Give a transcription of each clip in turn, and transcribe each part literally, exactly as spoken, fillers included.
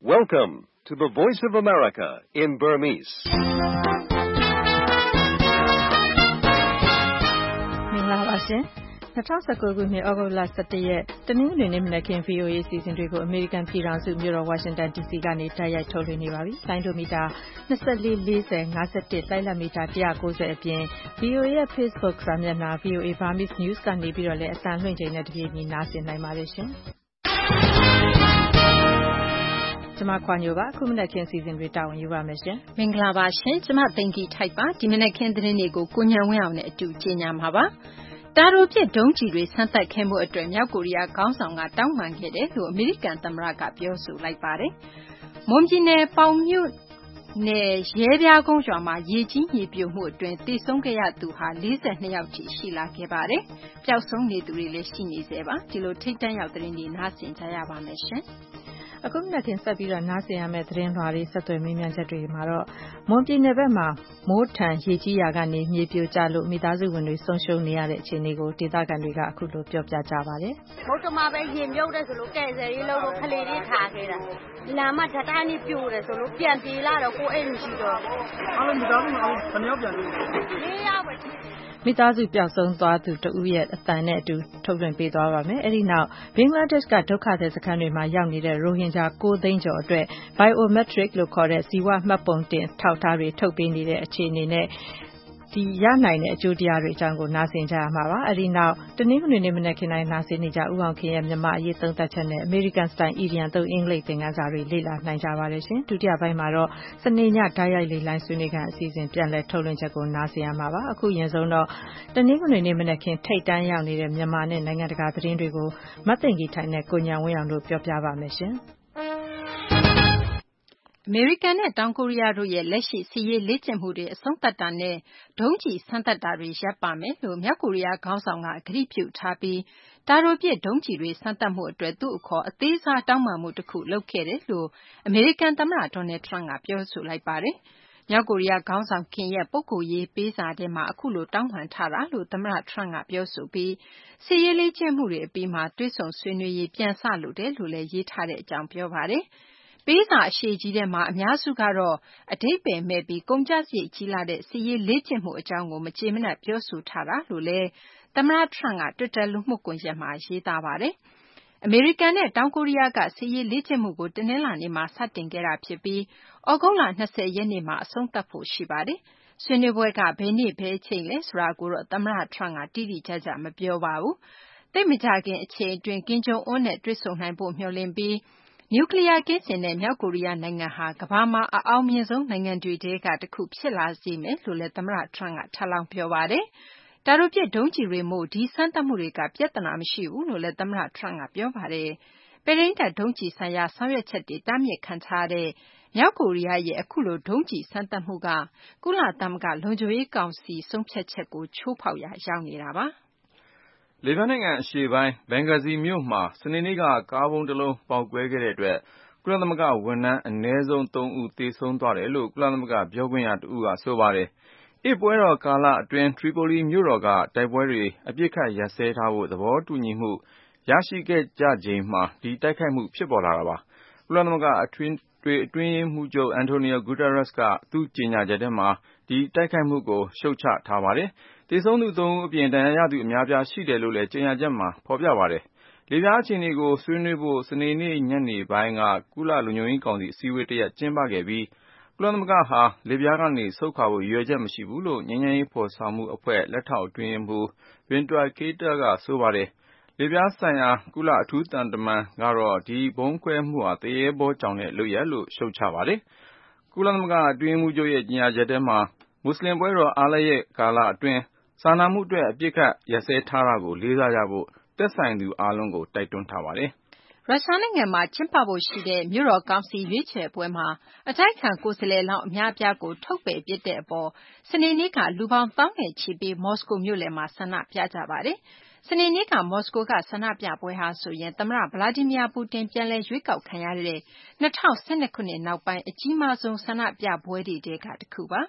Welcome to the Voice of America in Burmese. ။မင်္ဂလာပါရှင်။၂၀၁၉ခုနှစ်ဩဂုတ်လ၁၁ရက်တနင်္ဂနွေနေ့မနက်ခင်း ဗွီအိုအေ အစီအစဉ်တွေကိုအမေရိကန်ပြည်ထောင်စုမြို့တော်ဝါရှင်တန် ဒီစီ ကနေတိုက်ရိုက်ထုတ်လွှင့်နေပါပြီ။လိုင်းဒိုမီတာ၂၄ ၄၀ ၅၁ လိုင်းလံမီတာ၁၉၀အပြင် ဗွီအိုအေရဲ့ Facebook စာမျက်နှာ ဗွီအိုအေ Burmese News ကနေပြီးတော့လည်းအသံလွှင့်ချိန်နဲ့တပြေးညီနားဆင်နိုင်ပါတယ်ရှင်။ကျမခွာညိုပါအခုမနက်ခင်းစီစဉ်တွေတာဝန်ယူပါမယ်ရှင်မင်္ဂလာပါရှင်ကျမသိင်္ဂီထိုက်ပါဒီမနက်ခင်းသတင်းတွေကိုကိုညံဝင်းအောင်နဲ့အတူကြေညာမှာပါတာရိုပြစ်ဒုံးကျည်တွေဆန်းသက်ခဲ့မှုအတွက်မြောက်ကိုရီးယားခေါင်းဆောင်ကတောင်းပန်ခဲ့တယ်လို့အမေရိကန်သမ္မတကပြောဆိုလိုက်ပါတယ်မွန်ပြည်နယ်ပေါင်မြို့နယ်ရဲပြားကုန်းရွာမှာရေကြီးမြေပြိုမှုအတွင်းသေဆုံးခဲ့ရသူဟာ၄၂ယောက်ထိရှိလာခဲ့ပါတယ်ပျောက်ဆုံးနေသူတွေလည်းရှိနေသေးပါဒီလိုထိတ်တန့်ရောက်သတင်းတွေနားဆင်ကြရပါမယ်ရှင်အခုမနက်ခင်းဆက်ပြီးတော့နားဆင်ရမယ့်သတင်းလွှာတွေဆက်သွယ်မေးမြန်းချက်တွေမှာတော့မွန်ပြည်နယ်ဘက်မှာမိုးထန်ရေကြီးရာကနေမြေပြိုကျလို့မိသားစုဝင်တွေဆုံးရှုံးနေရတဲ့အခြေအနေကိုဒေသခံတွေကအခုလိုပြောပြကြပါတယ်။မုတ်တမပဲရင်မြုပ်တဲ့ဆိုလို့ကဲဆယ်ရေးလုံးလို့ခလေးလေးထားခဲ့တာ။လမ်းမှာဓာတ်တိုင်းပြိုတယ်ဆိုလို့ပြန်ပြေးလာတော့ကိုအိမ်မရှိတော့အားလုံးမိသားစုအားလုံးဘယ်နှယောက်ပြန်ပြေးလဲ။လေးယောက်ပဲမိသားစုပျောက်ဆုံးသွားသူတဦးရဲ့အသံနဲ့အတူထုတ်လွှင့်ပေးသွားပါမယ်။အဲဒီနောက်ဘင်္ဂလားဒေ့ရှ်ကဒုက္ခသည်စခန်းတွေမှာရောက်နေတဲ့ရိုဟင်ဂျာ၉သိန်းကျော်အတွက် biometric လို့ခေါ်တဲ့ဇီဝမှတ်ပုံတင်ထောက်ထားတွေထုတ်ပေးနေတဲ့အခြေအနေနဲ့ဒီရနိုင်တဲ့အကျိုးတရားတွေအကြောင်းကိုနားဆင်ကြရမှာပါ။အဲဒီနောက်တနင်္ဂနွေနေ့မနက်ခင်းတိုင်းနားဆင်နေကြဥအောင်ခင်ရဲ့မြန်မာအရေးသုံးသပ်ချက်နဲ့ American Style Indian သုံးအင်္ဂလိပ်သင်ခန်းစာတွေလေ့လာနိုင်ကြပါတယ်ရှင်။ဒုတိယပိုင်းမှာတော့စနေညဓာတ်ရိုက်လေလိုင်းဆွေးနွေးခန်းအစီအစဉ်ပြန်လည်ထုတ်လွှင့်ချက်ကိုနားဆင်ရမှာပါ။အခုရင်ဆုံးတော့တနင်္ဂနွေနေ့မနက်ခင်းထိတ်တန်းရောက်နေတဲ့မြန်မာနဲ့နိုင်ငံတကာသတင်းတွေကိုမသိင်္ဂီထိုင်နဲ့ကိုညံဝင်းအောင်တို့ပြောပြပါမယ်ရှင်။အမေရိကန်နဲ့တောင်ကိုရီးယားတို့ရဲ့လက်ရှိစစ်ရေးလေ့ကျင့်မှုတွေအဆုံးသတ်တာနဲ့ဒုံးကျည်စမ်းသပ်တာတွေရပ်ပါမယ်လို့မြောက်ကိုရီးယားခေါင်းဆောင်ကကတိပြုထားပြီးတာရိုပြစ်ဒုံးကျည်တွေစမ်းသပ်မှုအတွက်သူ့အခေါ်အသေးစားတောင်းပန်မှုတစ်ခုလုပ်ခဲ့တယ်လို့အမေရိကန်သမ္မတဒေါ်နယ်ထရန့်ကပြောဆိုလိုက်ပါတယ်။မြောက်ကိုရီးယားခေါင်းဆောင်ခင်ရဲ့ပုဂ္ဂိုလ်ရေးပေးစာထဲမှာအခုလိုတောင်းပန်ထားတာလို့သမ္မတထရန့်ကပြောဆိုပြီးစစ်ရေးလေ့ကျင့်မှုတွေအပြီးမှာတွဲဆုံဆွေးနွေးရေးပြန်ဆလို့တယ်လို့လည်းရေးထားတဲ့အကြောင်းပြောပါတယ်။ပေးစာအရှိကြီးထဲမှာအများစုကတော့အဓိပ္ပာယ်မဲ့ပြီးကုန်ကျစရိတ်ကြီးလာတဲ့စစ်ရေးလေ့ကျင့်မှုအကြောင်းကိုမကြေမနက်ပြောဆိုထားတာလို့လည်းသမ္မတထရန့်က Twitter လူမှုကွန်ရက်မှာရေးသားပါတယ်။အမေရိကန်နဲ့တောင်ကိုရီးယားကစစ်ရေးလေ့ကျင့်မှုကိုတနင်္လာနေ့မှာစတင်ခဲ့တာဖြစ်ပြီးဩဂုတ်လ၂၀ရက်နေ့မှာအဆုံးသတ်ဖို့ရှိပါတယ်။ဆွေးနွေးပွဲကဘယ်နေ့ဘယ်အချိန်လဲဆိုတာကိုတော့သမ္မတထရန့်ကတိတိကျကျမပြောပါဘူး။သိပ်မကြာခင်အချိန်အတွင်းကင်ဂျုံအွန်းနဲ့တွေ့ဆုံနိုင်ဖို့မျှော်လင့်ပြီးနျူကလ িয়ার ကင်းစင်တဲ့မြောက်ကိုရီးယားနိုင်ငံဟာကမ္ဘာမှာအအောင်မြင်ဆုံးနိုင်ငံတွေထဲကတစ်ခုဖြစ်လာစေမယ်လို့လည်းသမ္မတထရန့်ကထပ်လောင်းပြောပါတယ်။တာရိုပြစ်ဒုံးကျည်တွေမို့ဒီစမ်းသပ်မှုတွေကပြဿနာမရှိဘူးလို့လည်းသမ္မတထရန့်ကပြောပါတယ်။ပဲရင်းတပ်ဒုံးကျည်ဆိုင်ရာဆောင်ရွက်ချက်တွေတားမြစ်ခံထားတဲ့မြောက်ကိုရီးယားရဲ့အခုလိုဒုံးကျည်စမ်းသပ်မှုကကုလသမဂ္ဂလုံခြုံရေးကောင်စီဆုံးဖြတ်ချက်ကိုချိုးဖောက်ရာရောက်နေတာပါ။လီဘီယာနိုင်ငံအရှေ့ပိုင်းဘင်ဂါဇီမြို့မှာစနေနေ့ကကားဗုံးတစ်လုံးပေါက်ကွဲခဲ့တဲ့အတွက်ကုလသမဂ္ဂဝန်ထမ်းအနည်းဆုံးသုံးဦးသေဆုံးသွားတယ်လို့ကုလသမဂ္ဂပြောခွင့်ရတဦးကဆိုပါတယ်။အစ်ပွဲတော်ကာလအတွင်းထရီပိုလီမြို့တော်ကတိုက်ပွဲတွေအပြစ်ခတ်ရပ်စဲထားဖို့သဘောတူညီမှုရရှိခဲ့ကြချိန်မှာဒီတိုက်ခိုက်မှုဖြစ်ပေါ်လာတာပါ။ကုလသမဂ္ဂအတွင်းအတွင်းရေးမှူးချုပ်အန်တိုနီယိုဂူတာရက်စ်ကသူ့ကြေညာချက်ထဲမှာဒီတိုက်ခိုက်မှုကိုရှုတ်ချထားပါတယ်။သေဆုံးသူသုံးဦးအပြင်ဒဏ်ရာရသူအများပြားရှိတယ်လို့လည်းကြေညာချက်မှာဖော်ပြပါတယ်။လီဘီယာအခြေအနေကိုဆွေးနွေးဖို့စနေနေ့ညနေပိုင်းကကုလလုံခြုံရေးကောင်စီအစည်းအဝေးတစ်ရပ်ကျင်းပခဲ့ပြီးကုလသမဂ္ဂဟာလီဘီယာကနေဆုတ်ခွာဖို့ရည်ရွယ်ချက်မရှိဘူးလို့ငြိမ်းချမ်းရေးဖော်ဆောင်မှုအဖွဲ့လက်ထောက်အတွင်းရေးမှူးဗင်တွာကေးတာကဆိုပါတယ်။လီဘီယာဆိုင်ရာကုလအထူးသံတမန်ကတော့ဒီဗုံးခွဲမှုဟာတရေဘောကြောင်တဲ့လုပ်ရပ်လို့ရှုတ်ချပါတယ်။ကုလသမဂ္ဂအတွင်းရေးမှူးချုပ်ရဲ့ကြေညာချက်ထဲမှာမွတ်စလင်ပွဲတော်အားလပ်ရက်ကာလအတွင်းစာနာမှုအတွက်အပြစ်ခတ်ရပ်စဲထားတာကိုလေးစားကြဖို့သက်ဆိုင်သူအားလုံးကိုတိုက်တွန်းထားပါတယ်။ရုရှားနိုင်ငံမှာကျင်းပဖို့ရှိတဲ့မြို့တော်ကောင်စီရွေးချယ်ပွဲမှာအတိုက်အခံကိုယ်စားလှယ်လောင်းအများအပြားကိုထုတ်ပယ်ပစ်တဲ့အပေါ်စနေနေ့ကလူပေါင်းသောင်းနဲ့ချီပြီးမော်စကိုမြို့လယ်မှာဆန္ဒပြကြပါတယ်။စနေနေ့ကမော်စကိုကဆန္ဒပြပွဲဟာဆိုရင်သမ္မတဗလာဒီမီယာပူတင်ပြန်လည်ရွေးကောက်ခံရတဲ့၂၀၁၂ခုနှစ်နောက်ပိုင်းအကြီးမားဆုံးဆန္ဒပြပွဲတွေထဲကတစ်ခုပါ။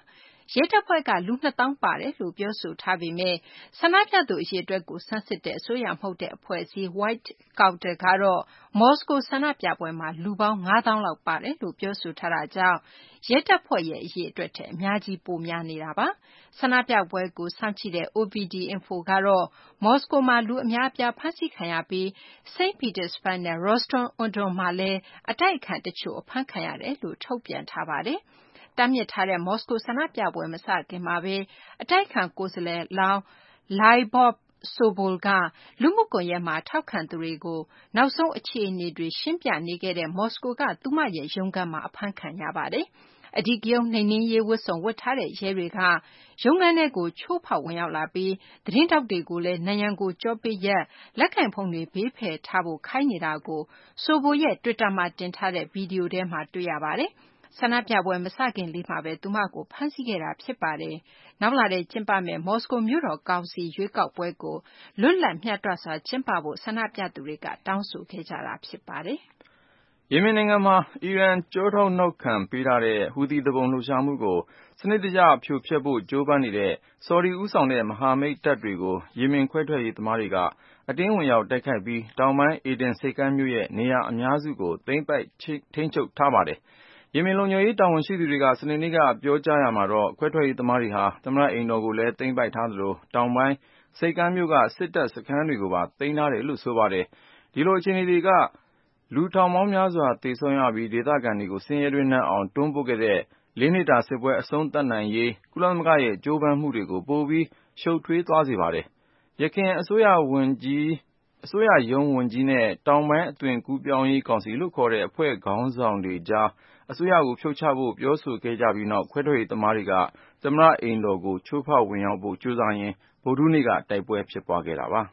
ရဲတပ်ဖွဲ့ကလူနှစ်သောင်းပါတယ်လို့ပြောဆိုထားပေမဲ့ဆန္ဒပြသူအရေအတွက်ကိုဆန်းစစ်တဲ့အစိုးရမဟုတ်တဲ့အဖွဲ့အစည်း White Counter ကတော့မော်စကိုဆန္ဒပြပွဲမှာလူပေါင်းငါးသောင်းလောက်ပါတယ်လို့ပြောဆိုထားတာကြောင့်ရဲတပ်ဖွဲ့ရဲ့အရေအတွက်ထက်အများကြီးပိုများနေတာပါဆန္ဒပြပွဲကိုစောင့်ကြည့်တဲ့ O V D Info ကတော့မော်စကိုမှာလူအများအပြားဖမ်းဆီးခံရပြီး Saint Petersburg နဲ့ Rostov-on-Don မှာလည်းအတိုက်အခံတချို့အဖမ်းခံရတယ်လို့ထုတ်ပြန်ထားပါတယ်တားမြစ်ထားတဲ့မော်စကိုဆန္ဒပြပွဲမစခင်မှာပဲအတိုက်အခံကိုယ်စားလှယ်လောင်း Lyubov Sobol ကလူမှုကွန်ရက်မှာထောက်ခံသူတွေကိုနောက်ဆုံးအခြေအနေတွေရှင်းပြနေခဲ့တဲ့မော်စကိုကသူမရဲ့ရုံးခန်းမှာအဖမ်းခံရပါတယ်အဓိကရုဏ်းနှိမ်နင်းရေးဝတ်စုံဝတ်ထားတဲ့ရဲတွေကရုံးခန်းထဲကိုချိုးဖောက်ဝင်ရောက်လာပြီးသတင်းထောက်တွေကိုလည်းနံရံကိုကြောပေးရက်လက်ကိုင်ဖုန်းတွေဘေးဖယ်ထားဖို့ခိုင်းနေတာကိုဆိုဘိုရဲ့ Twitter မှာတင်ထားတဲ့ဗီဒီယိုထဲမှာတွေ့ရပါတယ်ဆန္ဒပြပွဲမစခင်လေးမှာပဲသူမကိုဖမ်းဆီးခဲ့တာဖြစ်ပါတယ်။နောက်လာတဲ့ကျင်းပမယ့်မော်စကိုမြို့တော်ကောင်စီရွေးကောက်ပွဲကိုလွတ်လပ်မျှတစွာကျင်းပဖို့ဆန္ဒပြသူတွေကတောင်းဆိုခဲ့ကြတာဖြစ်ပါတယ်။ယီမင်နိုင်ငံမှာအီရန်ကြောထောက်နောက်ခံပေးထားတဲ့ဟူသီသူပုန်လှုပ်ရှားမှုကိုစနစ်တကျဖြိုဖျက်ဖို့ကြိုးပမ်းနေတဲ့ဆော်ဒီဦးဆောင်တဲ့မဟာမိတ်တပ်တွေကိုယီမင်ခွဲထွက်ရေးသမားတွေကအတင်းဝင်ရောက်တိုက်ခိုက်ပြီးတောင်ပိုင်းအေဒင်ဆိပ်ကမ်းမြို့ရဲ့နေရာအများစုကိုသိမ်းပိုက်ထိန်းချုပ်ထားပါတယ်။ယီမင်လုံခြုံရေးတာဝန်ရှိသူတွေကစနေနေ့ကပြောကြားရမှာတော့ခွဲထွက်ရေးသမားတွေဟာသမ္မတအိမ်တော်ကိုလည်းသိမ်းပိုက်ထားသလိုတောင်ပိုင်းဆိပ်ကမ်းမြို့ကစစ်တပ်စခန်းတွေကိုပါသိမ်းထားတယ်လို့ဆိုပါတယ်။ဒီလိုအခြေအနေတွေကလူထောင်ပေါင်းများစွာသေဆုံးရပြီးဒေသခံတွေကိုဆင်းရဲတွင်းနှံ့အောင်တွန်းပို့ခဲ့တဲ့လေးနှစ်တာစစ်ပွဲအဆုံးသတ်နိုင်ရေးကုလသမဂ္ဂရဲ့ကြိုးပမ်းမှုတွေကိုပိုပြီးရှုပ်ထွေးသွားစေပါတယ်။ယခင်အစိုးရဝန်ကြီးအစိုးရရုံးဝန်ကြီးနဲ့တောင်ပိုင်းအသွင်ကူးပြောင်းရေးကောင်စီလို့ခေါ်တဲ့အဖွဲ့ခေါင်းဆောင်တွေကြားအစိုးရကိုဖြုတ်ချဖို့ပြောဆိုခဲ့ကြပြီးနောက်ခွဲထွက်ရေးသမားတွေကသမ္မတအိမ်တော်ကိုချိုးဖောက်ဝင်ရောက်ဖို့ကြိုးစားရင်းဗုဒ္ဓဟူးနေ့ကတိုက်ပွဲဖြစ်ပွားခဲ့တာပါ။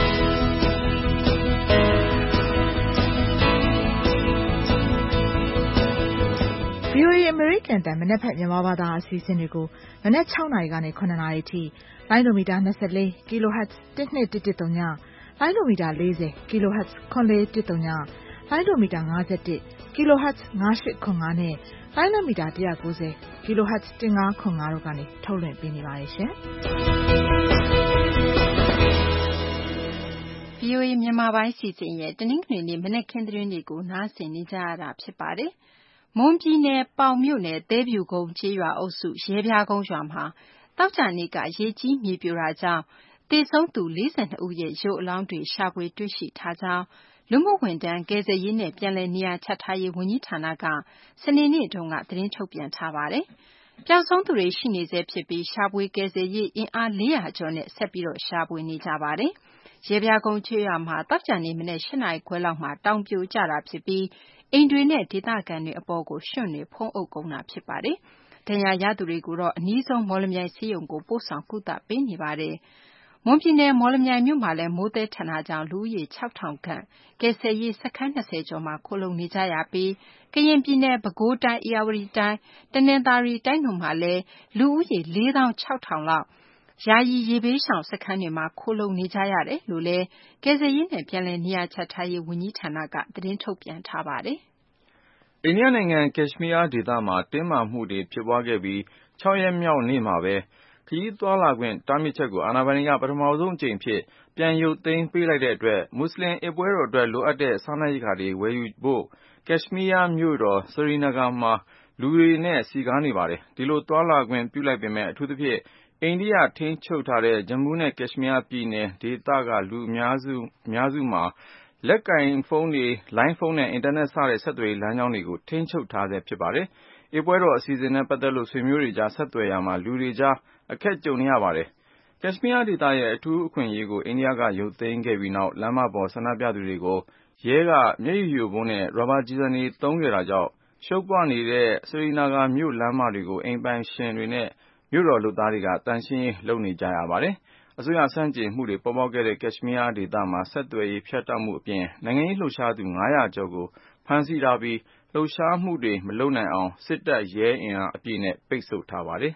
ဗွီအိုအေ အမေရိကန်အသံမနက်ဖြန်မြန်မာဘာသာအစီအစဉ်တွေကိုမနက်၆နာရီကနေ၇နာရီအထိလိုင်းဒိုမီတာ၂၄ kHz ၁၂၁၁၃ညလိုင်းဒိုမီတာ၄၀ kHz ၇၄၁၃ညလိုင်းဒိုမီတာ၅၁ kHz ၅၈၇၅နဲ့လိုင်းဒိုမီတာ၁၉၀ kHz ၁၅၇၅တို့ကနေထုတ်လွှင့်ပေးနေပါတယ်ရှင်။ဗွီအိုအေမြန်မာပိုင်းစီစဉ်ရဲ့တနင်္ဂနွေနေ့မနက်ခင်းသတင်းတွေကိုနားဆင်နေကြရတာဖြစ်ပါတယ်။မွန်ပြည်နယ်ပေါင်မြို့နယ်သဲဖြူကုန်းကျေးရွာအုပ်စုရဲပြားကုန်းရွာမှာသောကြာနေ့ကရေကြီးမြေပြိုတာကြောင့်သေဆုံးသူ၄၂ဦးရဲ့ရုပ်အလောင်းတွေရှာဖွေတွေ့ရှိထားကြောင်းလူမှုဝန်ထမ်းကယ်ဆယ်ရေးနဲ့ပြန်လည်နေရာချထားရေးဝန်ကြီးဌာနကစနေနေ့တုန်းကသတင်းထုတ်ပြန်ထားပါတယ်။ပျောက်ဆုံးသူတွေရှိနေဆဲဖြစ်ပြီးရှာဖွေကယ်ဆယ်ရေးအင်အား၄ရာကျော်နဲ့ဆက်ပြီးရှာဖွေနေကြပါတယ်။ရဲပြားကုန်းကျေးရွာမှာသောကြာနေ့မနက်၈နာရီခွဲလောက်မှာတောင်ပြိုကျတာဖြစ်ပြီးအိမ်တွေနဲ့ဒေသခံတွေအပေါ်ကိုရွှံ့တွေဖုံးအုပ်ကုန်တာဖြစ်ပါတယ်။ဒဏ်ရာရသူတွေကိုတော့အနီးဆုံးမော်လမြိုင်ဆေးရုံကိုပို့ဆောင်ကုသပေးနေပါတယ်။မွန်ပြည်နယ်မော်လမြိုင်မြို့မှာလည်းမိုးသည်းထန်တာကြောင့်လူဦးရေ၆ထောင်ခန့်ကယ်ဆယ်ရေးစခန်း၂၀ကျော်မှာခိုလှုံနေကြရပြီးကရင်ပြည်နယ်ပဲခူးတိုင်းဧရာဝတီတိုင်းတနင်္သာရီတိုင်းတို့မှာလည်းလူဦးရေလေးသောင်းခြောက်ထောင်လောက်ယာယီရေဘေးရှောင်စခန်းတွေမှာခိုလှုံနေကြရတယ်လို့လည်းကယ်ဆယ်ရေးနဲ့ပြန်လည်နေရာချထားရေးဝန်ကြီးဌာနကသတင်းထုတ်ပြန်ထားပါတယ်။အိန္ဒိယနိုင်ငံကက်ရှ်မီးယားဒေသမှာတင်းမာမှုတွေဖြစ်ပွားခဲ့ပြီး၆ရက်မြောက်နေ့မှာပဲခရီးသွားလာခွင့်တားမြစ်ချက်ကိုအာဏာပိုင်တွေကပထမဆုံးအကြိမ်အဖြစ်ပြန်ရုပ်သိမ်းပေးလိုက်တဲ့အတွက်မွတ်စလင်အစ်ပွဲတော်အတွက်လိုအပ်တဲ့စားနပ်ရိက္ခာတွေဝယ်ယူဖို့ကက်ရှ်မီးယားမြို့တော်စရီနဂါမှာလူတွေနဲ့စည်ကားနေပါတယ်။ဒီလိုသွားလာခွင့်ပြုလိုက်ပေမဲ့အထူးသဖြင့်အိန္ဒိယထိန်းချုပ်ထားတဲ့ဂျမူးနဲ့ကက်ရှ်မီးယားပြည်နယ်ဒေသကလူအများစုအများစုမှာလက်ကိုင်ဖုန်းတွေလိုင်းဖုန်းနဲ့အင်တာနက်စတဲ့ဆက်သွယ်ရေးလမ်းကြောင်းတွေကိုထိန်းချုပ်ထားဆဲဖြစ်ပါတယ်။အစ်ပွဲတော်အစီအစဉ်နဲ့ပတ်သက်လို့ဆွေမျိုးတွေကြားဆက်သွယ်ရမှာလူတွေကြားအခက်ကြုံနေရပါတယ်။ကက်ရှ်မီးယားဒေသရဲ့အထူးအခွင့်အရေးကိုအိန္ဒိယကရုပ်သိမ်းခဲ့ပြီးနောက်လမ်းမပေါ်ဆန္ဒပြသူတွေကိုရဲကမျက်ရည်ယိုဗုံးနဲ့ရာဘာကျည်ဆံတွေသုံးခဲ့တာကြောင့်ရှုပ်ပွနေတဲ့စရီနဂါမြို့လမ်းမတွေကိုအိမ်ပိုင်ရှင်တွေနဲ့မြို့တော်လုပ်သားတွေကသန့်ရှင်းရေးလုပ်နေကြရပါတယ်။အစိုးရဆန့်ကျင်မှုတွေပေါ်ပေါက်ခဲ့တဲ့ကက်ရှ်မီးယားဒေသမှာဆက်သွယ်ရေးဖြတ်တောက်မှုအပြင်နိုင်ငံရေးလှုပ်ရှားသူငါးရာကျော်ကိုဖမ်းဆီးထားပြီးလှုပ်ရှားမှုတွေမလုပ်နိုင်အောင်စစ်တပ်ရဲအင်အားအပြည့်နဲ့ပိတ်ဆို့ထားပါတယ်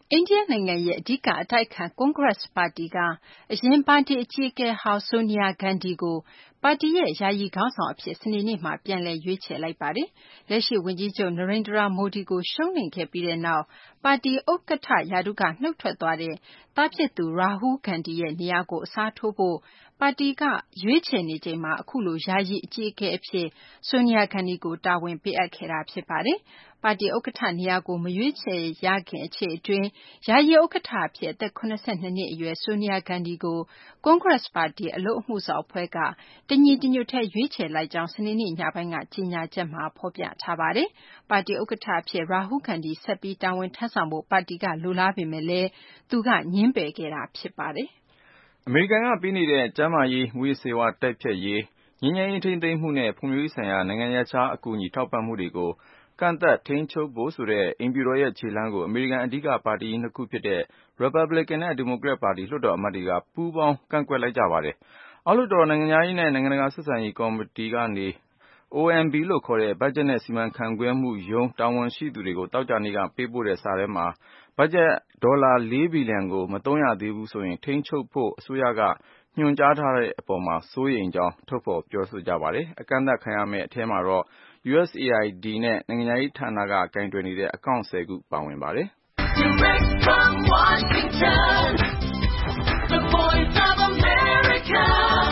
အိန္ဒိယနိုင်ငံရဲ့အဓိကအတိုက်အခံ Congress ပါတီကအရင်ပါတီအကြီးအကဲဟောင်း Sonia Gandhi ကိုပါတီရဲ့ယာယီခေါင်းဆောင်အဖြစ်စနေနေ့မှာပြန်လည်ရွေးချယ်လိုက်ပါတယ်။လက်ရှိဝန်ကြီးချုပ် Narendra Modi ကိုရှုံးနိမ့်ခဲ့ပြီးတဲ့နောက်ပါတီဥက္ကဋ္ဌရာထူးကနှုတ်ထွက်သွားတဲ့သားဖြစ်သူ Rahul Gandhi ရဲ့နေရာကိုအစားထိုးဖို့ပါတီကရွေးချယ်နေချိန်မှာအခုလိုယာယီအကြီးအကဲအဖြစ် Sonia Gandhi ကိုတာဝန်ပေးအပ်ခဲ့တာဖြစ်ပါတယ်။ပါတီဥက္ကဋ္ဌနေရာကိုမရွေးချယ်ရခင်အချိန်အတွင်းယာယီဥက္ကဋ္ဌအဖြစ်အသက်၇၂နှစ်အရွယ် Sonia Gandhi ကို Congress ပါတီအလုပ်အမှုဆောင်အဖွဲ့ကတညီတညွတ်ထဲရွေးချယ်လိုက်ကြောင်းစနေနေ့ညပိုင်းကကြေညာချက်မှာဖော်ပြထားပါတယ်။ပါတီဥက္ကဋ္ဌအဖြစ် Rahul Gandhi ဆက်ပြီးတာဝန်ထမ်းဆောင်ဖို့ပါတီကလိုလားပေမဲ့လည်းသူကငြင်းပယ်ခဲ့တာဖြစ်ပါတယ်။အမေရိကန်ကပေးနေတဲ့ကျန်းမာရေးမူးယစ်ဆေးဝါးတိုက်ဖျက်ရေးငြိမ်းချမ်းရေးထိန်းသိမ်းမှုနဲ့ဖွံ့ဖြိုးရေးဆိုင်ရာနိုင်ငံခြားအကူအညီထောက်ပံ့မှုတွေကိုကန့်သတ်ထိန်းချုပ်ဖို့ဆိုတဲ့အိမ်ဖြူတော်ရဲ့ခြေလှမ်းကိုအမေရိကန်အဓိကပါတီနှစ်ခုဖြစ်တဲ့ Republican နဲ့ Democrat ပါတီလွှတ်တော်အမတ်တွေကပူးပေါင်းကန့်ကွက်လိုက်ကြပါတယ်။အောက်လွှတ်တော်နိုင်ငံခြားရေးနဲ့နိုင်ငံတကာဆက်ဆံရေးကော်မတီကနေ O M B လို့ခေါ်တဲ့ဘတ်ဂျက်နဲ့စီမံခန့်ခွဲမှုရုံးတာဝန်ရှိသူတွေကိုသောကြာနေ့ကပေးပို့တဲ့စာထဲမှာဘတ်ဂျက်ဒေါ်လာလေးဘီလီယံကိုမသုံးရသေးဘူးဆိုရင်ထိန်းချုပ်ဖို့အစိုးရကညွှန်ကြားထားတဲ့အပေါ်မှာစိုးရိမ်ကြောင်းထုတ်ဖော်ပြောဆိုကြပါတယ်။အကန့်အသတ်ခံရမယ့်အထဲမှာတော့ U S A I D နဲ့နိုင်ငံခြားရေးဌာနကကိုင်တွယ်နေတဲ့အကောင့်ဆယ်ခုပါဝင်ပါတယ်။ Direct from Washington, the voice of America,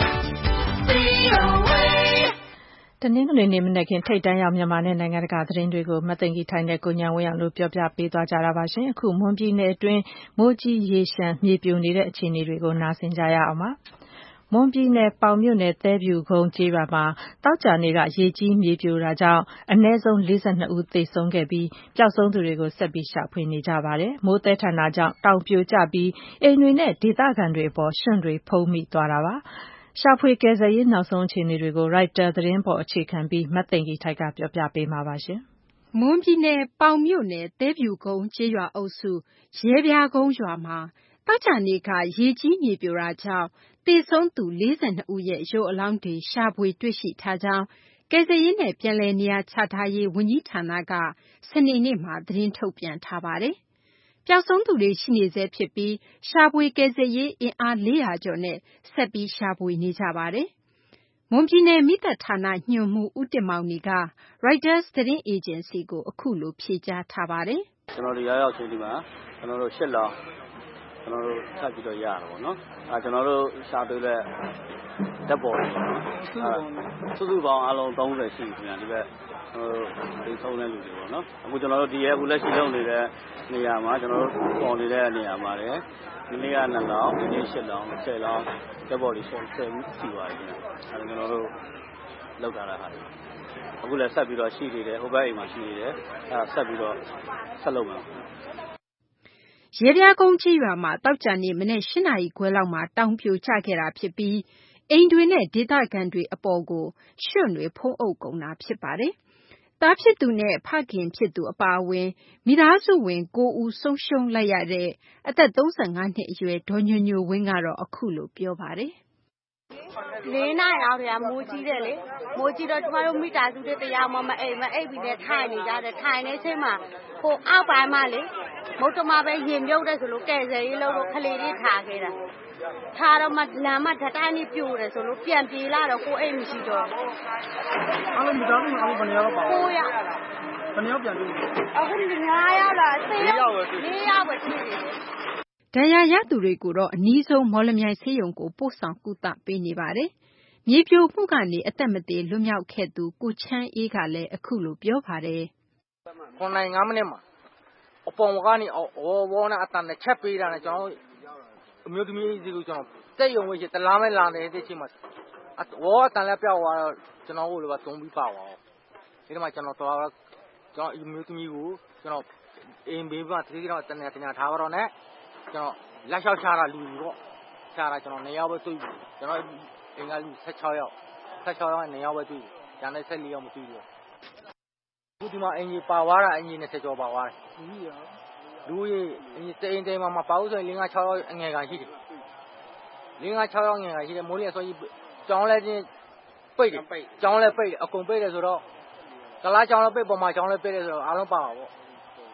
V O A တနင်္ဂနွေနေ့မနက်ခင်းထိပ်တန်းရောက်မြန်မာနဲ့နိုင်ငံတကာသတင်းတွေကိုမသိင်္ဂီထိုင်နဲ့ကိုညံဝင်းအောင်တို့ပြောပြပေးသွားကြတာပါရှင်။အခုမွန်ပြည်နယ်အတွင်းမိုးကြီးရေရှမ်းမြေပြိုနေတဲ့အခြေအနေတွေကိုနားဆင်ကြရအောင်ပါ။မွန်ပြည်နယ်ပေါင်မြို့နယ်သဲဖြူကုန်းကျေးရွာမှာသောကြာနေ့ကရေကြီးမြေပြိုတာကြောင့်အနည်းဆုံး၄၂ဦးသေဆုံးခဲ့ပြီးပျောက်ဆုံးသူတွေကိုဆက်ပြီးရှာဖွေနေကြပါတယ်။မိုးသည်းထန်တာကြောင့်တောင်ပြိုကျပြီးအိမ်တွေနဲ့ဒေသခံတွေအပေါ်ရွှံ့တွေဖုံးမိသွားတာပါ။ရှာဖွေကယ်ဆယ်ရေးနောက်ဆုံးအခြေအနေတွေကို Reuters သတင်းပေါ်အခြေခံပြီးမသိင်္ဂီထိုက်ကပြောပြပေးမှာပါ။မွန်ပြည်နယ်ပေါင်မြို့နယ်သဲဖြူကုန်းကျေးရွာအုပ်စုရဲပြားကုန်းရွာမှာသောကြာနေ့ကရေကြီးမြေပြိုတာကြောင့်သေဆုံးသူ၄၂ဦးရဲ့ရုပ်အလောင်းတွေရှာဖွေတွေ့ရှိထားကြောင်းကယ်ဆယ်ရေးနဲ့ပြန်လည်နေရာချထားရေးဝန်ကြီးဌာနကစနေနေ့မှာသတင်းထုတ်ပြန်ထားပါတယ်။ပျောက်ဆုံးသူတွေရှိနေဆဲဖြစ်ပြီးရှာဖွေကယ်ဆယ်ရေးအင်အားလေးရာကျော်နဲ့ဆက်ပြီးရှာဖွေနေကြပါတယ်။မွန်ပြည်နယ်မီးသတ်ဌာနညွှန်မှူးဦးတင်မောင်နီက Reuters သတင်းအေဂျင်စီကိုအခုလိုဖြေကြားထားပါတယ်။ကျွန်တော်တို့ရောက်ရောက်ချင်းဒီမှာကျွန်တော်တို့ရှစ်လောင်းကျွန်တော်တို့ဆက်ပြီးတော့ရတာပေါ့နော်အဲကျွန်တော်တို့ရှာတွေ့တဲ့ဓာတ်ပေါ်တွေပေါ့နော်စုစုပေါင်းအလုံးသုံးဆယ်ရှိပြီခင်ဗျာဒီဘက်ဟိုဒီဆုံးတဲ့လူတွေပေါ့နော်အခုကျွန်တော်တို့ဒီရဲ့အခုလက်ရှိလုပ်နေတဲ့နေရာမှာကျွန်တော်တို့ပေါ်နေတဲ့နေရာမှာလည်းဒီနေ့ကနှစ်လောင်းဒီနေ့ရှစ်လောင်းဆယ်လောင်းဓာတ်ပေါ်တွေဆယ်ဆယ်ဦးရှိပါတယ်ခင်ဗျာအဲကျွန်တော်တို့လောက်ထားတာဟာအခုလည်းဆက်ပြီးတော့ရှိနေတယ်ဟိုဘက်အိမ်မှာရှိနေတယ်အဲဆက်ပြီးတော့ဆက်လုပ်မှာရဲပြားကုန်းကြီးရွာမှာတောက်ကြနေမနေ့၈နာရီခွဲလောက်မှာတောင်ပြိုကျခဲ့တာဖြစ်ပြီးအိမ်တွေနဲ့ဒေသခံတွေအပေါ်ကိုရွှံ့တွေဖုံးအုပ်ကုန်တာဖြစ်ပါတယ်။သားဖြစ်သူနဲ့ဖခင်ဖြစ်သူအပါအဝင်မိသားစုဝင်ကိုးဦးဆုံးရှုံးလိုက်ရတဲ့အသက်၃၅နှစ်အရွယ်ဒေါ်ညိုညိုဝင်းကတော့အခုလိုပြောပါတယ်။လေးနိုင်လောက်တည်းကမိုးကြီးတယ်လေမိုးကြီးတော့ကျမတို့မိသားစုတွေတရားမှမအိမ်မအိမ်ပြီးနဲ့ထိုင်နေကြတယ်ထိုင်နေချိန်မှာဟိုအောက်ပိုင်းမှာလေမုတ်တမပဲရင်မြုပ်တယ်ဆိုလို့ကဲဆယ်ရေးလို့ခလေးတွေထားခဲ့တာထားတော့မှလမ်းမှာဓာတ်တိုင်းပြိုတယ်ဆိုလို့ပြန်ပြေးလာတော့ကိုအိမ်မရှိတော့အားလုံးမိသားစုအားလုံးဘယ်နှယောက်ပါကိုရဘယ်နှယောက်ပြန်ပြေးအခုဒီငါးယောက်လားဆယ်ယောက်လေးယောက်ပဲရှိတယ်ဒဏ်ရာရသူတွေကိုတော့အနီးဆုံးမော်လမြိုင်ဆေးရုံကိုပို့ဆောင်ကုသပေးနေပါတယ်။မြေပြိုမှုကနေအသက်မသေးလွတ်မြောက်ခဲ့သူကိုချမ်းအေးကလည်းအခုလိုပြောပါတယ်။ခုနိုင်ငါးမိနစ်မှာအပေါ်ကနေအော်ဘောနဲ့အတန်နဲ့ချက်ပေးတာနဲ့ကျွန်တော်အမျိုးသမီးကြီးကိုကျွန်တော်တက်ရုံဝေးချတလားမဲလာနေတဲ့ချိန်မှာဝေါ်အတန်လည်းပြောက်သွားတော့ကျွန်တော်တို့လည်းသုံးပြီးပါသွား။ဒီမှာကျွန်တော်တော့ကျွန်တော်အမျိုးသမီးကိုကျွန်တော်အိမ်ဘေးမှာတတိယတော့တနေတညာထားတော့နဲ့ကျွန်တော်လက်လျှောက်ချတာလူကြီးပေါ့ချတာကျွန်တော်နေရောက်ပဲတွေ့ပြီကျွန်တော်အင်္ဂါလူ၁၆ယောက်၁၆ယောက်နေရောက်ပဲတွေ့ကျန်တဲ့၁၄ယောက်မတွေ့ဘူးအခုဒီမှာအင်ကြီးပါသွားတာအင်ကြီးနဲ့ဆက်ကြောပါသွားတယ်လူကြီးအင်ကြီးတိန်တိန်မှာမပါဘူးဆိုရင်၄၅၆ယောက်အငယ်ကန်ရှိတယ်၄၅၆ယောက်ငယ်ကန်ရှိတယ်မိုးလေးဆိုကြီးကြောင်းလဲချင်းပိတ်တယ်ကြောင်းလဲပိတ်အကုန်ပိတ်တယ်ဆိုတော့ကလားကြောင်းလဲပိတ်ပေါ်မှာကြောင်းလဲပိတ်တယ်ဆိုတော့အားလုံးပါပါပေါ့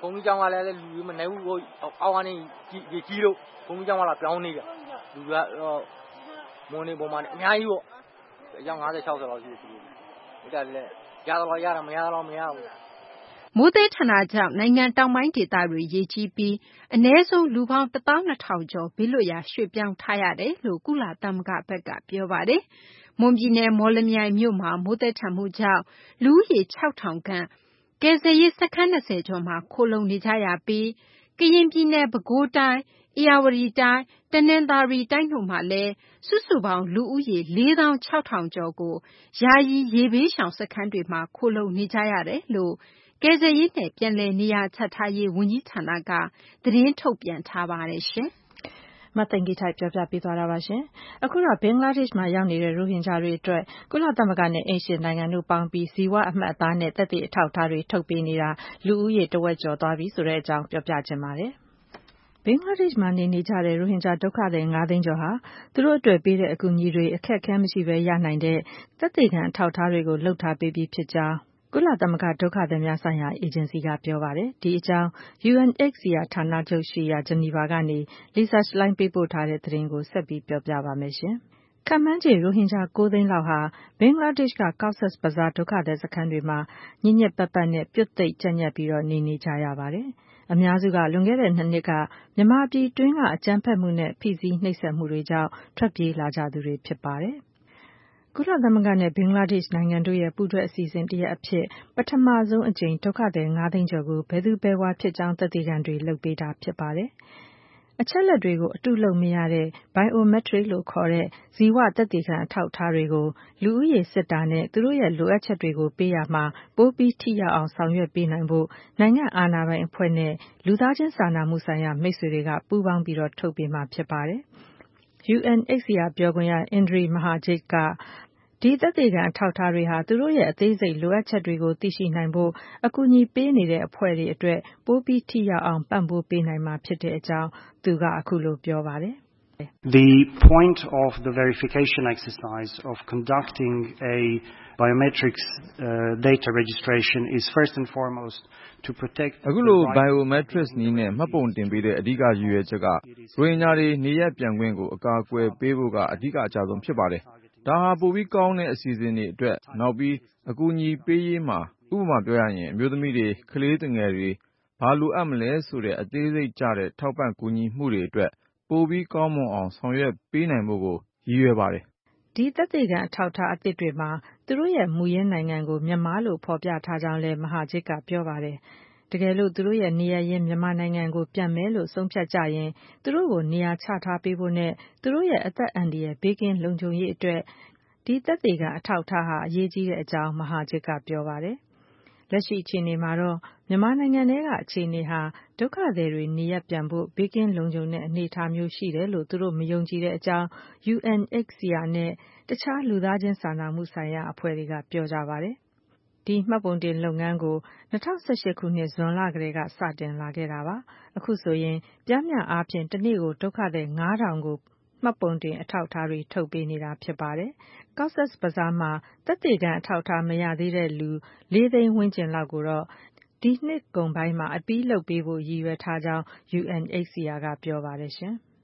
ဘုံကြီးကျောင်းကလည်းလူမနေဘူးကိုအောက်ကနေကြီးကြီးလို့ဘုံကြီးကျောင်းကလာပြောင်းနေတယ်လူကတော့မွန်နေပေါ်မှာအများကြီးပေါ့အယောက်၅၀ ၆၀လောက်ရှိတယ်ဒီကလည်းရတော့ရတာမရတော့မရဘူးမိုးသည်ထန်တာကြောင့်နိုင်ငံတောင်ပိုင်းဒေသတွေရေကြီးပြီးအနည်းဆုံးလူပေါင်းတစ်သောင်းနှစ်ထောင်ကျော်ဘေးလွတ်ရာရွှေ့ပြောင်းထားရတယ်လို့ကုလသမဂ္ဂဘက်ကပြောပါတယ်။မွန်ပြည်နယ်မော်လမြိုင်မြို့မှာမိုးသည်ထန်မှုကြောင့်လူဦးရေခြောက်ထောင်ခန့်ကယ်ဆယ်ရေးစခန်း၂၀ကျော်မှာခိုလှုံနေကြရပြီးကရင်ပြည်နယ်ပဲခူးတိုင်းဧရာဝတီတိုင်းတနင်္သာရီတိုင်းတို့မှာလည်းစုစုပေါင်းလူဦးရေလေးသောင်းခြောက်ထောင်ကျော်ကိုယာယီရေဘေးရှောင်စခန်းတွေမှာခိုလှုံနေကြရတယ်လို့ကယ်ဆယ်ရေးနဲ့ပြန်လည်နေရာချထားရေးဝန်ကြီးဌာနကသတင်းထုတ်ပြန်ထားပါတယ်ရှင်။မသိင်္ဂီထိုက်ပြောပြပေးသွားတာပါရှင်။အခုတော့ဘင်္ဂလားဒေ့ရှ်မှာရောက်နေတဲ့ရိုဟင်ဂျာတွေအတွက်ကုလသမဂ္ဂနဲ့အိမ်ရှင်နိုင်ငံတို့ပေါင်းပြီးဇီဝအမှတ်အသားနဲ့သက်သေအထောက်အထားတွေထုတ်ပေးနေတာလူဦးရေတဝက်ကျော်သွားပြီဆိုတဲ့အကြောင်းပြောပြချင်ပါတယ်။ဘင်္ဂလားဒေ့ရှ်မှာနေနေကြတဲ့ရိုဟင်ဂျာဒုက္ခသည်၅သိန်းကျော်ဟာသူတို့အတွက်ပေးတဲ့အကူအညီတွေအခက်အခဲမရှိဘဲရနိုင်တဲ့သက်သေခံအထောက်အထားတွေကိုလုပ်ထားပေးပြီးဖြစ်ကြောင်းကုလသမဂ္ဂဒုက္ခသည်များဆိုင်ရာအေဂျင်စီကပြောပါတယ်။ဒီအကြောင်း ယူအန်အိတ်စီအာ ဌာနချုပ်ရှိရာဂျနီဗာကနေ Lisa Schlein ပေးပို့ထားတဲ့သတင်းကိုဆက်ပြီးပြောပြပါမယ်ရှင်။ခန့်မှန်းခြေရိုဟင်ဂျာ၉သိန်းလောက်ဟာဘင်္ဂလားဒေ့ရှ်က Cox's Bazar ဒုက္ခသည်စခန်းတွေမှာညစ်ညစ်ပတ်ပတ်နဲ့ပြွတ်သိပ်ကြပ်ညပ်ပြီးတော့နေနေကြရပါတယ်။အများစုကလွန်ခဲ့တဲ့နှစ်နှစ်ကမြန်မာပြည်တွင်းကအကြမ်းဖက်မှုနဲ့ဖိစီးနှိပ်စက်မှုတွေကြောင့်ထွက်ပြေးလာကြသူတွေဖြစ်ပါတယ်။ကုလသမဂ္ဂနဲ့ဘင်္ဂလားဒေ့ရှ်နိုင်ငံတို့ရဲ့ပူးတွဲအစီအစဉ်တရပ်အဖြစ်ပထမဆုံးအကြိမ်ဒုက္ခသည်၅သိန်းကျော်ကိုဘယ်သူဘယ်ဝါဖြစ်ကြောင်းသက်သေခံတွေလုပ်ပေးတာဖြစ်ပါတယ်။အချက်လက်တွေကိုအတုလုပ်မရတဲ့ biometric လို့ခေါ်တဲ့ဇီဝသက်သေခံအထောက်အထားတွေကိုလူဦးရေစစ်တာနဲ့သူတို့ရဲ့လိုအပ်ချက်တွေကိုပေးရမှာပိုပြီးထိရောက်အောင်ဆောင်ရွက်ပေးနိုင်ဖို့နိုင်ငံအာဏာပိုင်အဖွဲ့နဲ့လူသားချင်းစာနာမှုဆိုင်ရာမိတ်ဆွေတွေကပူးပေါင်းပြီးတော့ထုတ်ပေးမှာဖြစ်ပါတယ်။ ယူအန်အိတ်စီအာပြောခွင့်ရ Indri Mahajit ကဒီသက်သေခံအထောက်အထားတွေဟာသူတို့ရဲ့အသေးစိတ်လိုအပ်ချက်တွေကိုသိရှိနိုင်ဖို့အကူအညီပေးနေတဲ့အဖွဲ့တွေအတွက်ပိုပြီးထိရောက်အောင်ပံ့ပိုးပေးနိုင်မှာဖြစ်တဲ့အကြောင်းသူကအခုလိုပြောပါတယ်။ The point of the verification exercise of conducting a biometrics uh, data registration is first and foremost to protect အခုလို biometrics နည်းနဲ့မှတ်ပုံတင်ပေးတဲ့အဓိကရည်ရွယ်ချက်ကရိုဟင်ဂျာတွေနေရပ်ပြန်ခွင့်ကိုအကာအကွယ်ပေးဖို့ကအဓိကအကျဆုံးဖြစ်ပါတယ်။ဒါဟာပိုပြီးကောင်းတဲ့အစီအစဉ်တွေအတွက်နောက်ပြီးအကူအညီပေးရေးမှာဥပမာပြောရရင်အမျိုးသမီးတွေကလေးငယ်တွေဘာလိုအပ်မလဲဆိုတဲ့အသေးစိတ်ကျတဲ့ထောက်ပံ့ကူညီမှုတွေအတွက်ပိုပြီးကောင်းမွန်အောင်ဆောင်ရွက်ပေးနိုင်ဖို့ကိုရည်ရွယ်ပါတယ်။ဒီသက်သေခံအထောက်အထားအသစ်တွေမှာသူတို့ရဲ့မူရင်းနိုင်ငံကိုမြန်မာလို့ဖော်ပြထားကြောင်းလည်းမဟာဂျစ်ကပြောပါတယ်။တကယ်လို့သူတို့ရဲ့နေရရင်းမြန်မာနိုင်ငံကိုပြန်မယ်လို့ဆုံးဖြတ်ကြရင်သူတို့ကိုနေရာချထားပေးဖို့နဲ့သူတို့ရဲ့အသက်အန္တရာယ်ဘေးကင်းလုံခြုံရေးအတွက်ဒီသက်သေခံအထောက်အထားဟာအရေးကြီးတဲ့အကြောင်းမဟာဂျစ်ကပြောပါတယ်။လက်ရှိအခြေအနေမှာတော့မြန်မာနိုင်ငံထဲကအခြေအနေဟာဒုက္ခသည်တွေနေရပ်ပြန်ဖို့ဘေးကင်းလုံခြုံတဲ့အနေအထားမျိုးရှိတယ်လို့သူတို့မယုံကြည်တဲ့အကြောင်း ယူအန်အိတ်စီအာ နဲ့တခြားလူသားချင်းစာနာမှုဆိုင်ရာအဖွဲ့တွေကပြောကြပါတယ်။ဒီမှတ်ပုံတင်လုပ်ငန်းကို၂၀၁၈ခုနှစ်ဇွန်လကတည်းကစတင်လာခဲ့တာပါ။အခုဆိုရင်ပျမ်းမျှအားဖြင့်တစ်နေ့ကိုဒုက္ခသည်၅ထောင်ကိုမှတ်ပုံတင်အထောက်အထားတွေထုတ်ပေးနေတာဖြစ်ပါတယ်။ Cox's Bazar မှာသက်သေခံအထောက်အထားမရသေးတဲ့လူလေးသိန်းဝန်းကျင်လောက်ကိုတော့ဒီနှစ်ကုန်ပိုင်းမှာအပြီးလုပ်ပေးဖို့ရည်ရွယ်ထားကြောင်း ယူအန်အိတ်စီအာ ကပြောပါတယ်ရှင်။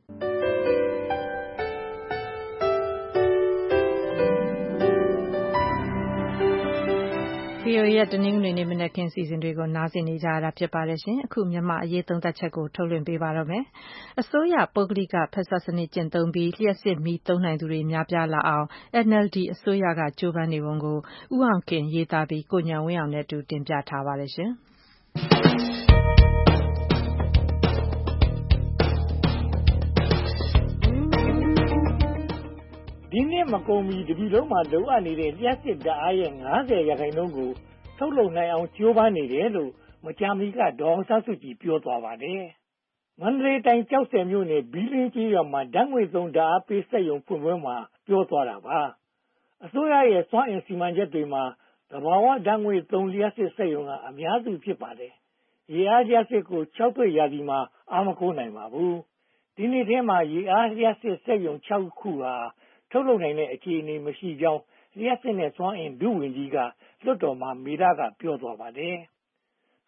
ဗွီအိုအေ ရဲ့တနင်္ဂနွေနေ့မနက်ခင်းစီစဉ်တွေကိုနားဆင်နေကြရတာဖြစ်ပါတယ်ရှင်။အခုမြန်မာအရေးသုံးသပ်ချက်ကိုထုတ်လွှင့်ပေးပါတော့မယ်။အစိုးရပုဂ္ဂလိကဖက်စပ်စနစ်ကျင့်သုံးပြီးလျှပ်စစ်မီးသုံးနိုင်သူတွေများပြားလာအောင် အန်အယ်လ်ဒီအစိုးရကကြိုးပမ်းနေပုံကိုဦးအောင်ခင်ရေးသားပြီးကိုဉာဏ်ဝင်းအောင်နဲ့အတူတင်ပြထားပါတယ်ရှင်။ဒီနှစ်မကုန်မီတပြည်လုံးမှာလိုအပ်နေတဲ့လျှပ်စစ်ဓာတ်အားရဲ့၅၀ရာခိုင်နှုန်းကိုထုတ်လုပ်နိုင်အောင်ကြိုးပမ်းနေတယ်လို့မကြာမီကဒေါ်အောင်ဆန်းစုကြည်ပြောသွားပါတယ်။မန္တလေးတိုင်းကျောက်ဆည်မြို့နယ်ဘီလင်းကြီးရွာမှာဓာတ်ငွေ့သုံးဓာတ်အားပေးစက်ရုံဖွင့်ပွဲမှာပြောသွားတာပါ။အစိုးရရဲ့စွမ်းအင်စီမံချက်တွေမှာသဘာဝဓာတ်ငွေ့သုံးလျှပ်စစ်စက်ရုံကအများစုဖြစ်ပါတယ်။ရေအားလျှပ်စစ်ကိုခြောက်သွေ့ရာသီမှာအားမကိုးနိုင်ပါဘူး။ဒီနှစ်ထဲမှာရေအားလျှပ်စစ်စက်ရုံ၆ခုဟာထုတ်လုပ်နိုင်တဲ့အခြေအနေမရှိကြောင်းလျှပ်စစ်နဲ့စွမ်းအင်ဒုဝန်ကြီးကလွှတ်တော်မှာမေလကပြောသွားပါတယ်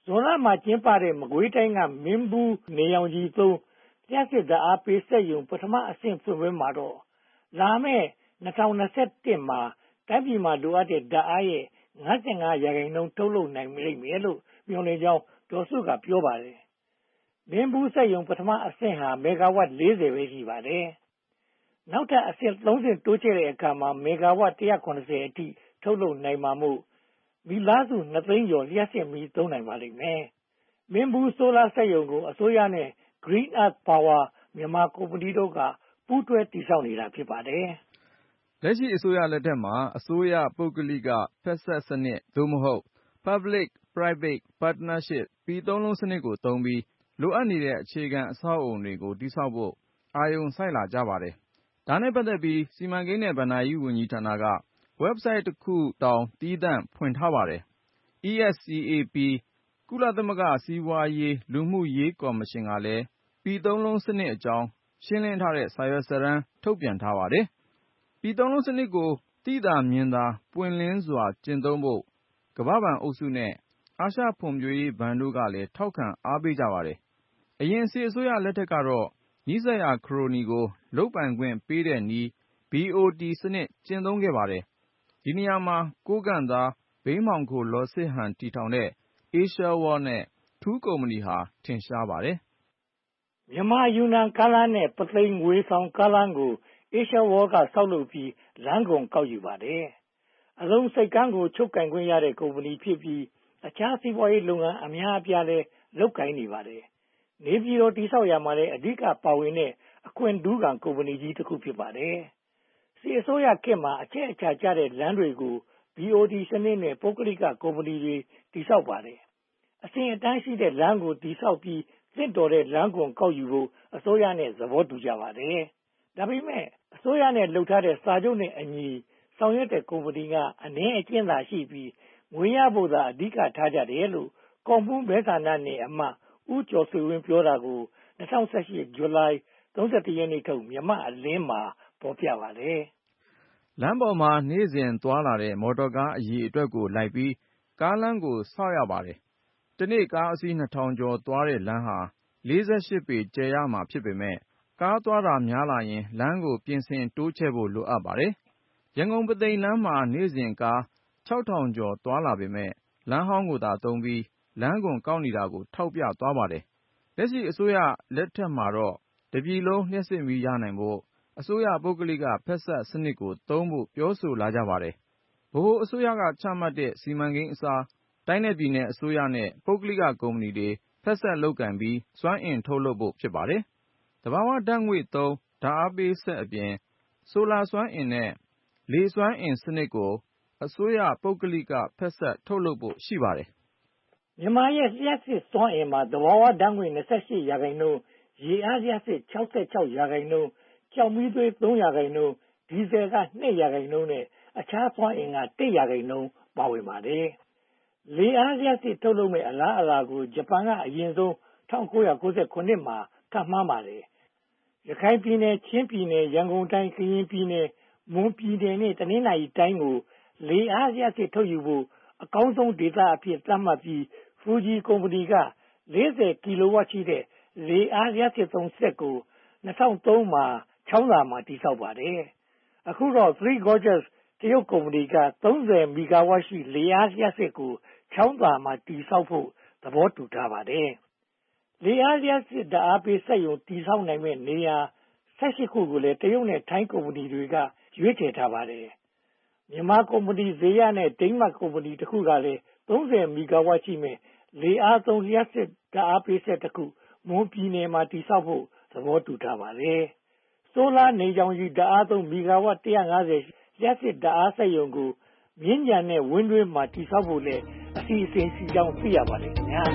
ဇွန်လမှာကျင်းပတဲ့မကွေးတိုင်းကမင်းဘူးနေရောင်ခြည်သုံးလျှပ်စစ်ဓာတ်အားပေးစက်ရုံပထမအဆင့်ဖွင့်ပွဲမှာတော့လာမယ့်၂၀၂၁မှာတိုင်းပြည်မှာလိုအပ်တဲ့ဓာတ်အားရဲ့၅၅ရာခိုင်နှုန်းထုတ်လုပ်နိုင်လိမ့်မယ်လို့မျှော်လင့်ကြောင်းဒေါ်စုကပြောပါတယ်။မင်းဘူးစက်ရုံပထမအဆင့်ဟာမဂါဝပ်၄၀ပဲရှိပါတယ်။နောက်ထပ်အဆင့်၃ဆင့်တိုးချဲ့တဲ့အခါမှာမဂါဝပ်၁၇၀အထိထုတ်လုပ်နိုင်မှာမို့မိသားစုနှစ်သိန်းကျော်လျှပ်စစ်မီးသုံးနိုင်ပါလိမ့်မယ်။မင်းဘူးဆိုလာစက်ရုံကိုအစိုးရနဲ့ Green Earth Power မြန်မာကုမ္ပဏီတို့ကပူးတွဲတည်ဆောက်နေတာဖြစ်ပါတယ်။လက်ရှိအစိုးရလက်ထက်မှာအစိုးရပုဂ္ဂလိကဖက်စပ်စနစ်သို့မဟုတ် Public Private Partnership ပြည်သုံးလုံးစနစ်ကိုသုံးပြီးလိုအပ်နေတဲ့အခြေခံအဆောက်အအုံတွေကိုတည်ဆောက်ဖို့အာရုံစိုက်လာကြပါတယ်။ဒါနဲ့ပတ်သက်ပြီးစီမံကိန်းနဲ့ဘဏ္ဍာရေးဝန်ကြီးဌာနက website တစ်ခုတောင်သီးသန့်ဖွင့်ထားပါတယ်။ E S C A P ကုလသမဂ္ဂစီးပွားရေးလူမှုရေးကော်မရှင်ကလည်းပြည်သုံးလုံးစနစ်အကြောင်းရှင်းလင်းထားတဲ့စာရွက်စာတမ်းထုတ်ပြန်ထားပါတယ်။ပြည်သုံးလုံးစနစ်ကိုသိသာမြင်သာပွင့်လင်းစွာကျင့်သုံးဖို့ကမ္ဘာ့ဘဏ်အုပ်စုနဲ့အာရှဖွံ့ဖြိုးရေးဘဏ်တို့ကလည်းထောက်ခံအားပေးကြပါတယ်။အရင်စစ်အစိုးရလက်ထက်ကတော့နီးစပ်ရာခရိုနီကိုလုပ်ပိုင်ခွင့်ပေးတဲ့နည်း B O T စနစ်ကျင့်သုံးခဲ့ပါတယ်။ဒီနေရာမှာကိုးကန့်သားဘိန်းမှောင်ခိုလော်စစ်ဟန်တည်ထောင်တဲ့ Asia World နဲ့ထူးကုမ္ပဏီဟာထင်ရှားပါတယ်။မြန်မာယူနန်ကားလမ်းနဲ့ပသိမ်ငွေဆောင်ကားလမ်းကို Asia World ကဆောက်လုပ်ပြီးလမ်းကုန်ကောက်ယူပါတယ်။အလုံးစိတ်ကမ်းကိုချုပ်ကိုင်ခွင့်ရတဲ့ကုမ္ပဏီဖြစ်ပြီးအခြားစီးပွားရေးလုပ်ငန်းအများအပြားလည်းလုပ်ကိုင်နေပါတယ်။နေပြည်တော်တည်ဆောက်ရာမှာလည်းအဓိကပါဝင်တဲ့အခွင့်ထူးခံကုမ္ပဏီကြီးတစ်ခုဖြစ်ပါတယ်။စီအစိုးရခေတ်မှာအချက်အချာကျတဲ့လမ်းတွေကို B O T စနစ်နဲ့ပုဂ္ဂလိကကုမ္ပဏီတွေတည်ဆောက်ပါတယ်။အစဉ်အတိုင်းရှိတဲ့လမ်းကိုတည်ဆောက်ပြီးသင့်တော်တဲ့လမ်းကုန်ကောက်ယူဖို့အစိုးရနဲ့သဘောတူကြပါတယ်။ဒါပေမဲ့အစိုးရနဲ့လုပ်ထားတဲ့စာချုပ်နဲ့အညီဆောင်ရွက်တဲ့ကုမ္ပဏီကအနည်းအကျဉ်းသာရှိပြီးငွေရဖို့သာအဓိကထားကြတယ်လို့ကော်မှုမဲဆန္ဒနယ်အမတ်ဦးကျော်ဆွေဝင်းပြောတာကို၂၀၁၈ဇူလိုင်၃၁ရက်နေ့ထုတ်မြန်မာ့အလင်းမှာဖော်ပြပါတယ်။လမ်းပေါ်မှာနေ့စဉ်သွားလာတဲ့မော်တော်ကားအရေအတွက်ကိုလိုက်ပြီးကားလမ်းကိုဆောက်ရပါတယ်။တနေ့ကားအစီးနှစ်ထောင်ကျော်သွားတဲ့လမ်းဟာလေးဆယ့်ရှစ်ပေကျယ်ရမှာဖြစ်ပေမဲ့ကားသွားတာများလာရင်လမ်းကိုပြင်ဆင်တိုးချဲ့ဖို့လိုအပ်ပါတယ်။ရန်ကုန်ပသိမ်လမ်းမှာနေ့စဉ်ကားခြောက်ထောင်ကျော်သွားလာပေမဲ့လမ်းဟောင်းကိုသာသုံးပြီးလမ်းကုန်ကောက်နေတာကိုထောက်ပြသွားပါတယ်။လက်ရှိအစိုးရလက်ထက်မှာတော့တပြည်လုံးလျှပ်စစ်မီးရနိုင်ဖို့အစိုးရပုဂ္ဂလိကဖက်စပ်စနစ်ကိုသုံးဖို့ပြောဆိုလာကြပါတယ်။ဗဟိုအစိုးရကချမှတ်တဲ့စီမံကိန်းအစားတိုင်းနဲ့ပြည်နယ်အစိုးရနဲ့ပုဂ္ဂလိကကုမ္ပဏီတွေဖက်စပ်လုပ်ကိုင်ပြီးစွမ်းအင်ထုတ်လုပ်ဖို့ဖြစ်ပါတယ်။သဘာဝဓာတ်ငွေ့သုံးဓာတ်အားပေးစက်အပြင်ဆိုလာစွမ်းအင်နဲ့လေစွမ်းအင်စနစ်ကိုအစိုးရပုဂ္ဂလိကဖက်စပ်ထုတ်လုပ်ဖို့ရှိပါတယ်။မြန်မာရဲ့လျှပ်စစ်စွမ်းအင်မှာသဘာဝဓာတ်ငွေ့၂၈ရာခိုင်နှုန်းရေအားလျှပ်စစ်၆၆ရာခိုင်နှုန်းကျောက်မီးသွေး၃ရာခိုင်နှုန်းဒီဇယ်က၂ရာခိုင်နှုန်းနဲ့အခြားစွမ်းအင်က၁ရာခိုင်နှုန်းပါဝင်ပါတယ်။လေအားလျှပ်စစ်ထုတ်လုပ်မဲ့အလားအလာကိုဂျပန်ကအရင်ဆုံး၁၉၉၇မှာခန့်မှန်းပါတယ်။ရခိုင်ပြည်နယ်ချင်းပြည်နယ်ရန်ကုန်တိုင်းကရင်ပြည်နယ်မွန်ပြည်နယ်နဲ့တနင်္သာရီတိုင်းကိုလေအားလျှပ်စစ်ထုတ်ယူဖို့အကောင်းဆုံးဒေသအဖြစ်သတ်မှတ်ပြီးဖူဂျီကုမ္ပဏီကလေးဆယ်ကီလိုဝပ်ရှိတဲ့လေအားလျှပ်စစ်သုံးစက်ကို၂၀၀၃မှာချောင်းသာမှာတည်ဆောက်ပါတယ်။အခုတော့ Three Gorges တရုတ်ကုမ္ပဏီကသုံးဆယ်မီဂါဝပ်ရှိလေအားလျှပ်စစ်ကိုချောင်းသာမှာတည်ဆောက်ဖို့သဘောတူထားပါတယ်။လေအားလျှပ်စစ်ဓာတ်အားပေးစက်ရုံတည်ဆောက်နိုင်မယ့်နေရာ၁၈ခုကိုလည်းတရုတ်နဲ့ထိုင်းကုမ္ပဏီတွေကရွေးချယ်ထားပါတယ်။မြန်မာကုမ္ပဏီဇေယျနဲ့ဒိန်းမတ်ကုမ္ပဏီတစ်ခုကလည်းသုံးဆယ်မီဂါဝပ်ရှိမဲ့လေအားသုံးလျှပ်စစ်ဓာတ်အားပေးစက်တစ်ခုမွန်ပြည်နယ်မှာတည်ဆောက်ဖို့သဘောတူထားပါတယ်။ဆိုလာနေကြောင်ကြီးဓာတ်အားသုံးမီဂါဝပ်၁၅၀လျှပ်စစ်ဓာတ်အားစက်ရုံကိုမြင်းခြံနဲ့ဝင်းတွင်းမှာတည်ဆောက်ဖို့လည်းအစီအစဉ်ရှိကြောင်းသိရပါတယ်ခင်ဗျာ။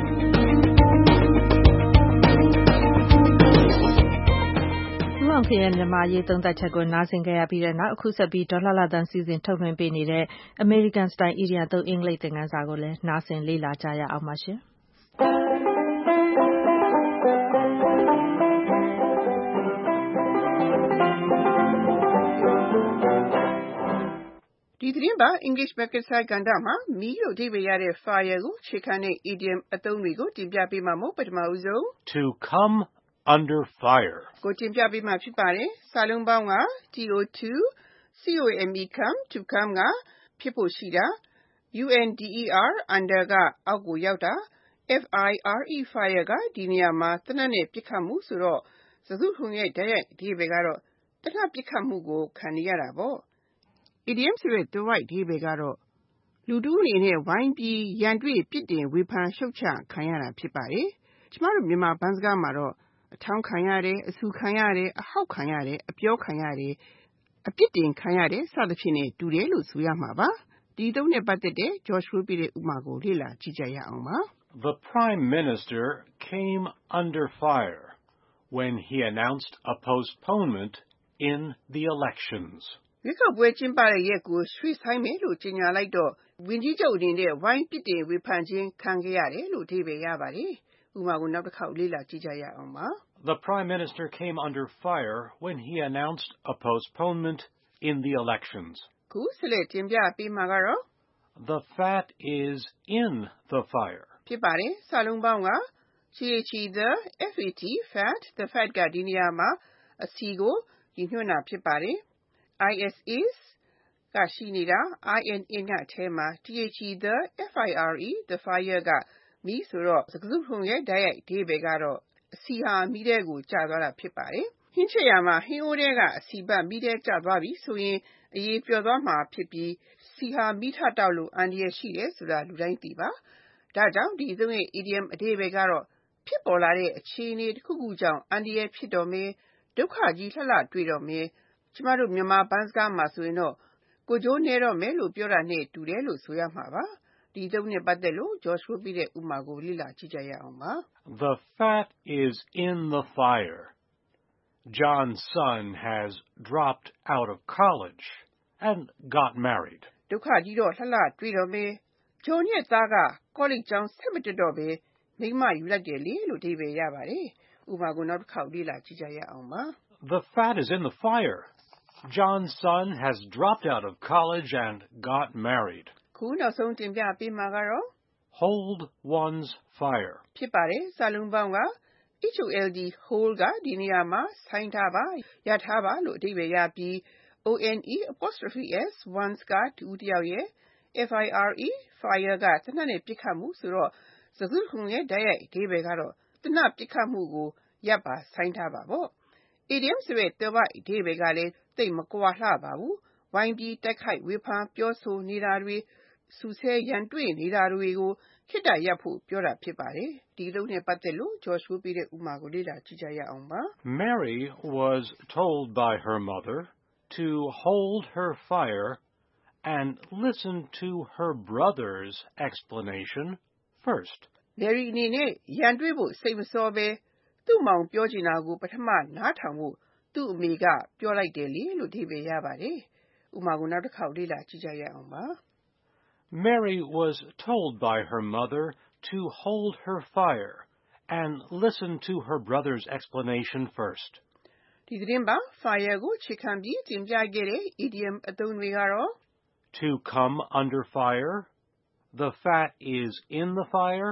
ဦးအောင်ခင်ရဲ့မြန်မာရေးသုံးသပ်ချက်ကိုနားဆင်ကြရပြီးတဲ့နောက်အခုဆက်ပြီးဒေါ်လှလှသန်းစီစဉ်ထုတ်လွှင့်ပေးနေတဲ့အမေရိကန်စတိုင်အီဒီယာသုံးအင်္ဂလိပ်သင်ခန်းစာကိုလည်းနားဆင်လေ့လာကြရအောင်ပါရှင်။ဒီသတင်းပါ English Bracket Side ကဏ္ဍမှာမီးလို့အဓိပ္ပာယ်ရတဲ့ fire ကိုခြေခံတဲ့ idiom အသုံးတွေကိုတင်ပြပေးမှာမို့ပထမဦးဆုံး To come under fire ကိုတင်ပြပေးမှာဖြစ်ပါတယ်။စာလုံးပေါင်းက to come come to come ကဖြစ်ဖို့ရှိတာ under under ကအောက်ကိုရောက်တာ fire fire ကဒီနေရာမှာတနတ်နဲ့ပစ်ခတ်မှုဆိုတော့စကားခုံရဲ့တိုက်ရိုက်အဓိပ္ပာယ်ကတော့တနတ်ပစ်ခတ်မှုကိုခံနေရတာပေါ့။ idiom ဆိုတဲ့သွယ်ဝိုက်အဓိပ္ပာယ်ကတော့လူတူအနေနဲ့ဝိုင်းပြီးရန်တွေ့ပြစ်တင်ဝေဖန်ရှုတ်ချခံရတာဖြစ်ပါတယ်။ကျမတို့မြန်မာဘန်းစကားမှာတော့အထောင်းခံရတယ်အဆူခံရတယ်အဟောက်ခံရတယ်အပြောခံရတယ်အပြစ်တင်ခံရတယ်စသဖြင့်နဲ့တူတယ်လို့ဆိုရမှာပါ။ဒီသုံးနဲ့ပတ်သက်တဲ့ Joshua ပြတဲ့ဥပမာကိုလေ့လာကြည့်ကြရအောင်ပါ။ The Prime Minister came under fire when he announced a postponement in the elections. ရွေးကောက်ပွဲကျင်းပတဲ့ရက်ကိုရွှေ့ဆိုင်းမယ်လို့ကြေညာလိုက်တော့ဝန်ကြီးချုပ်အနေနဲ့ဝိုင်းပြစ်တင်ဝေဖန်ခြင်းခံခဲ့ရတယ်လို့အဓိပ္ပာယ်ရပါတယ်။ဥပမာကိုနောက်တစ်ခေါက်လေ့လာကြည့်ကြရအောင်ပါ။ The Prime Minister came under fire when he announced a postponement in the elections. ခုဆက်လက်တင်ပြပေးမှာကတော့ The fat is in the fire. ဖြစ်ပါတယ်။စာလုံးပေါင်းက the fat fat the fat ကဒီနေရာမှာအစီကိုရည်ညွှန်းတာဖြစ်ပါတယ်။ is is ကရှိနေတာ in in ကအထဲမှာ the fire the fire ကမီးဆိုတော့စကားစုခုံရဲ့တိုက်ရိုက်အဓိပ္ပာယ်ကတော့အစီဟာမီးထဲကိုကျသွားတာဖြစ်ပါတယ်။ဟင်းချက်ရမှာဟင်းအိုးထဲကအစီပတ်မီးထဲကျသွားပြီဆိုရင်အရေးပျော်သွားမှာဖြစ်ပြီးစီဟာမီးထတောက်လို့အန္တရာယ်ရှိတယ်ဆိုတာလူတိုင်းသိပါ။ဒါကြောင့်ဒီသုံးရဲ့ idiom အဓိပ္ပာယ်ကတော့ဖြစ်ပေါ်လာတဲ့အခြေအနေတစ်ခုခုကြောင့်အန္တရာယ်ဖြစ်တော်မယ်ဒုက္ခကြီးလှလှတွေ့တော်မယ်ကျမတို့မြန်မာဘန်းစကားမှာဆိုရင်တော့ကိုကြိုးနေတော့မယ်လို့ပြောတာနဲ့တူတယ်လို့ဆိုရမှာပါ။ဒီသုံးနဲ့ပတ်သက်လို့ Joshua ပြတဲ့ဥပမာကိုလေ့လာကြည့်ကြရအောင်ပါ။ The fat is in the fire. John's son has dropped out of college and got married. ဒုက္ခကြီးတော့လှလှတွေ့တော်မယ်ဂျွန်ရဲ့သားကကောလိပ်ကျောင်းဆက်မတက်တော့ပဲမိန်းမယူလိုက်တယ်လေလို့အဓိပ္ပာယ်ရပါတယ်။ဥပမာကိုနောက်တစ်ခေါက်လေ့လာကြည့်ကြရအောင်ပါ။ The fat is in the fire. John's son has dropped out of college and got married. ခုနောက်ဆုံးတင်ပြပေးမှာကတော့ Hold one's fire. ဖြစ်ပါတယ်။စာလုံးပေါင်းက hold hold ကဒီနေရာမှာဆိုင်းထားပါရထားပါလို့အဓိပ္ပာယ်ရပြီး one apostrophe s one's ကတူတယောက်ရဲ့ fire fire ကတနတ်နဲ့ပစ်ခတ်မှုဆိုတော့စကားခုံရဲ့တိုက်ရိုက်အဓိပ္ပာယ်ကတော့တနတ်ပစ်ခတ်မှုကိုရပ်ပါဆိုင်းထားပါပေါ့။ idiom ဆိုတဲ့သွယ်ဝိုက်အဓိပ္ပာယ်ကလည်းသိပ်မကွာလှပါဘူး။ဝိုင်းပြီးတိုက်ခိုက်ဝေဖန်ပြောဆိုနေတာတွေစူဆဲရန်တွေ့နေတာတွေကိုခေတ္တရပ်ဖို့ပြောတာဖြစ်ပါတယ်။ဒီလုံးနဲ့ပတ်သက်လို့ Joshua ပြတဲ့ဥပမာကိုလေ့လာကြည့်ကြရအောင်ပါ။ Mary was told by her mother to hold her fire and listen to her brother's explanation first. Mary အနေနဲ့ရန်တွေ့ဖို့စိတ်မစောပဲသူ့မောင်ပြောချင်တာကိုပထမနားထောင်ဖို့သူ့အမေကပြောလိုက်တယ်လေလို့အဓိပ္ပာယ်ရပါတယ်။ဥပမာကိုနောက်တစ်ခေါက်လေ့လာကြည့်ကြရအောင်ပါ။ Mary was told by her mother to hold her fire and listen to her brother's explanation first. ဒီသတင်းပါ fire ကိုခြေခံပြီးတင်ပြခဲ့တဲ့ idiom အသုံးတွေကတော့ To come under fire, the fat is in the fire,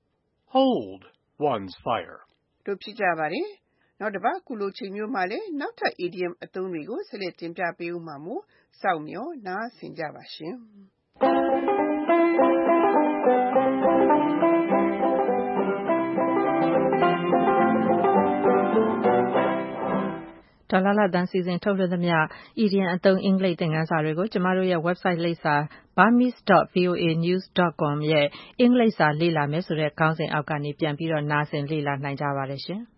hold one's fire. တို့ဖြစ်ကြပါတယ်။နောက်တစ်ပတ်ကုလိုချိန်မျိုးမှလည်းနောက်ထပ် idiom အသုံးတွေကိုဆက်လက်တင်ပြပေးဦးမှာမို့စောင့်မျှော်နားဆင်ကြပါရှင်။ Dear Lala တန်းစီစဉ်ထုတ်လွှင့်သမျှ idiom အသုံးအင်္ဂလိပ်သင်ခန်းစာတွေကိုကျမတို့ရဲ့ website လိပ်စာ burmese dot voa news dot com ရဲ့အင်္ဂလိပ်စာလေ့လာမယ်ဆိုတဲ့ခေါင်းစဉ်အောက်ကနေပြန်ပြီးတော့နားဆင်လေ့လာနိုင်ကြပါတယ်ရှင်။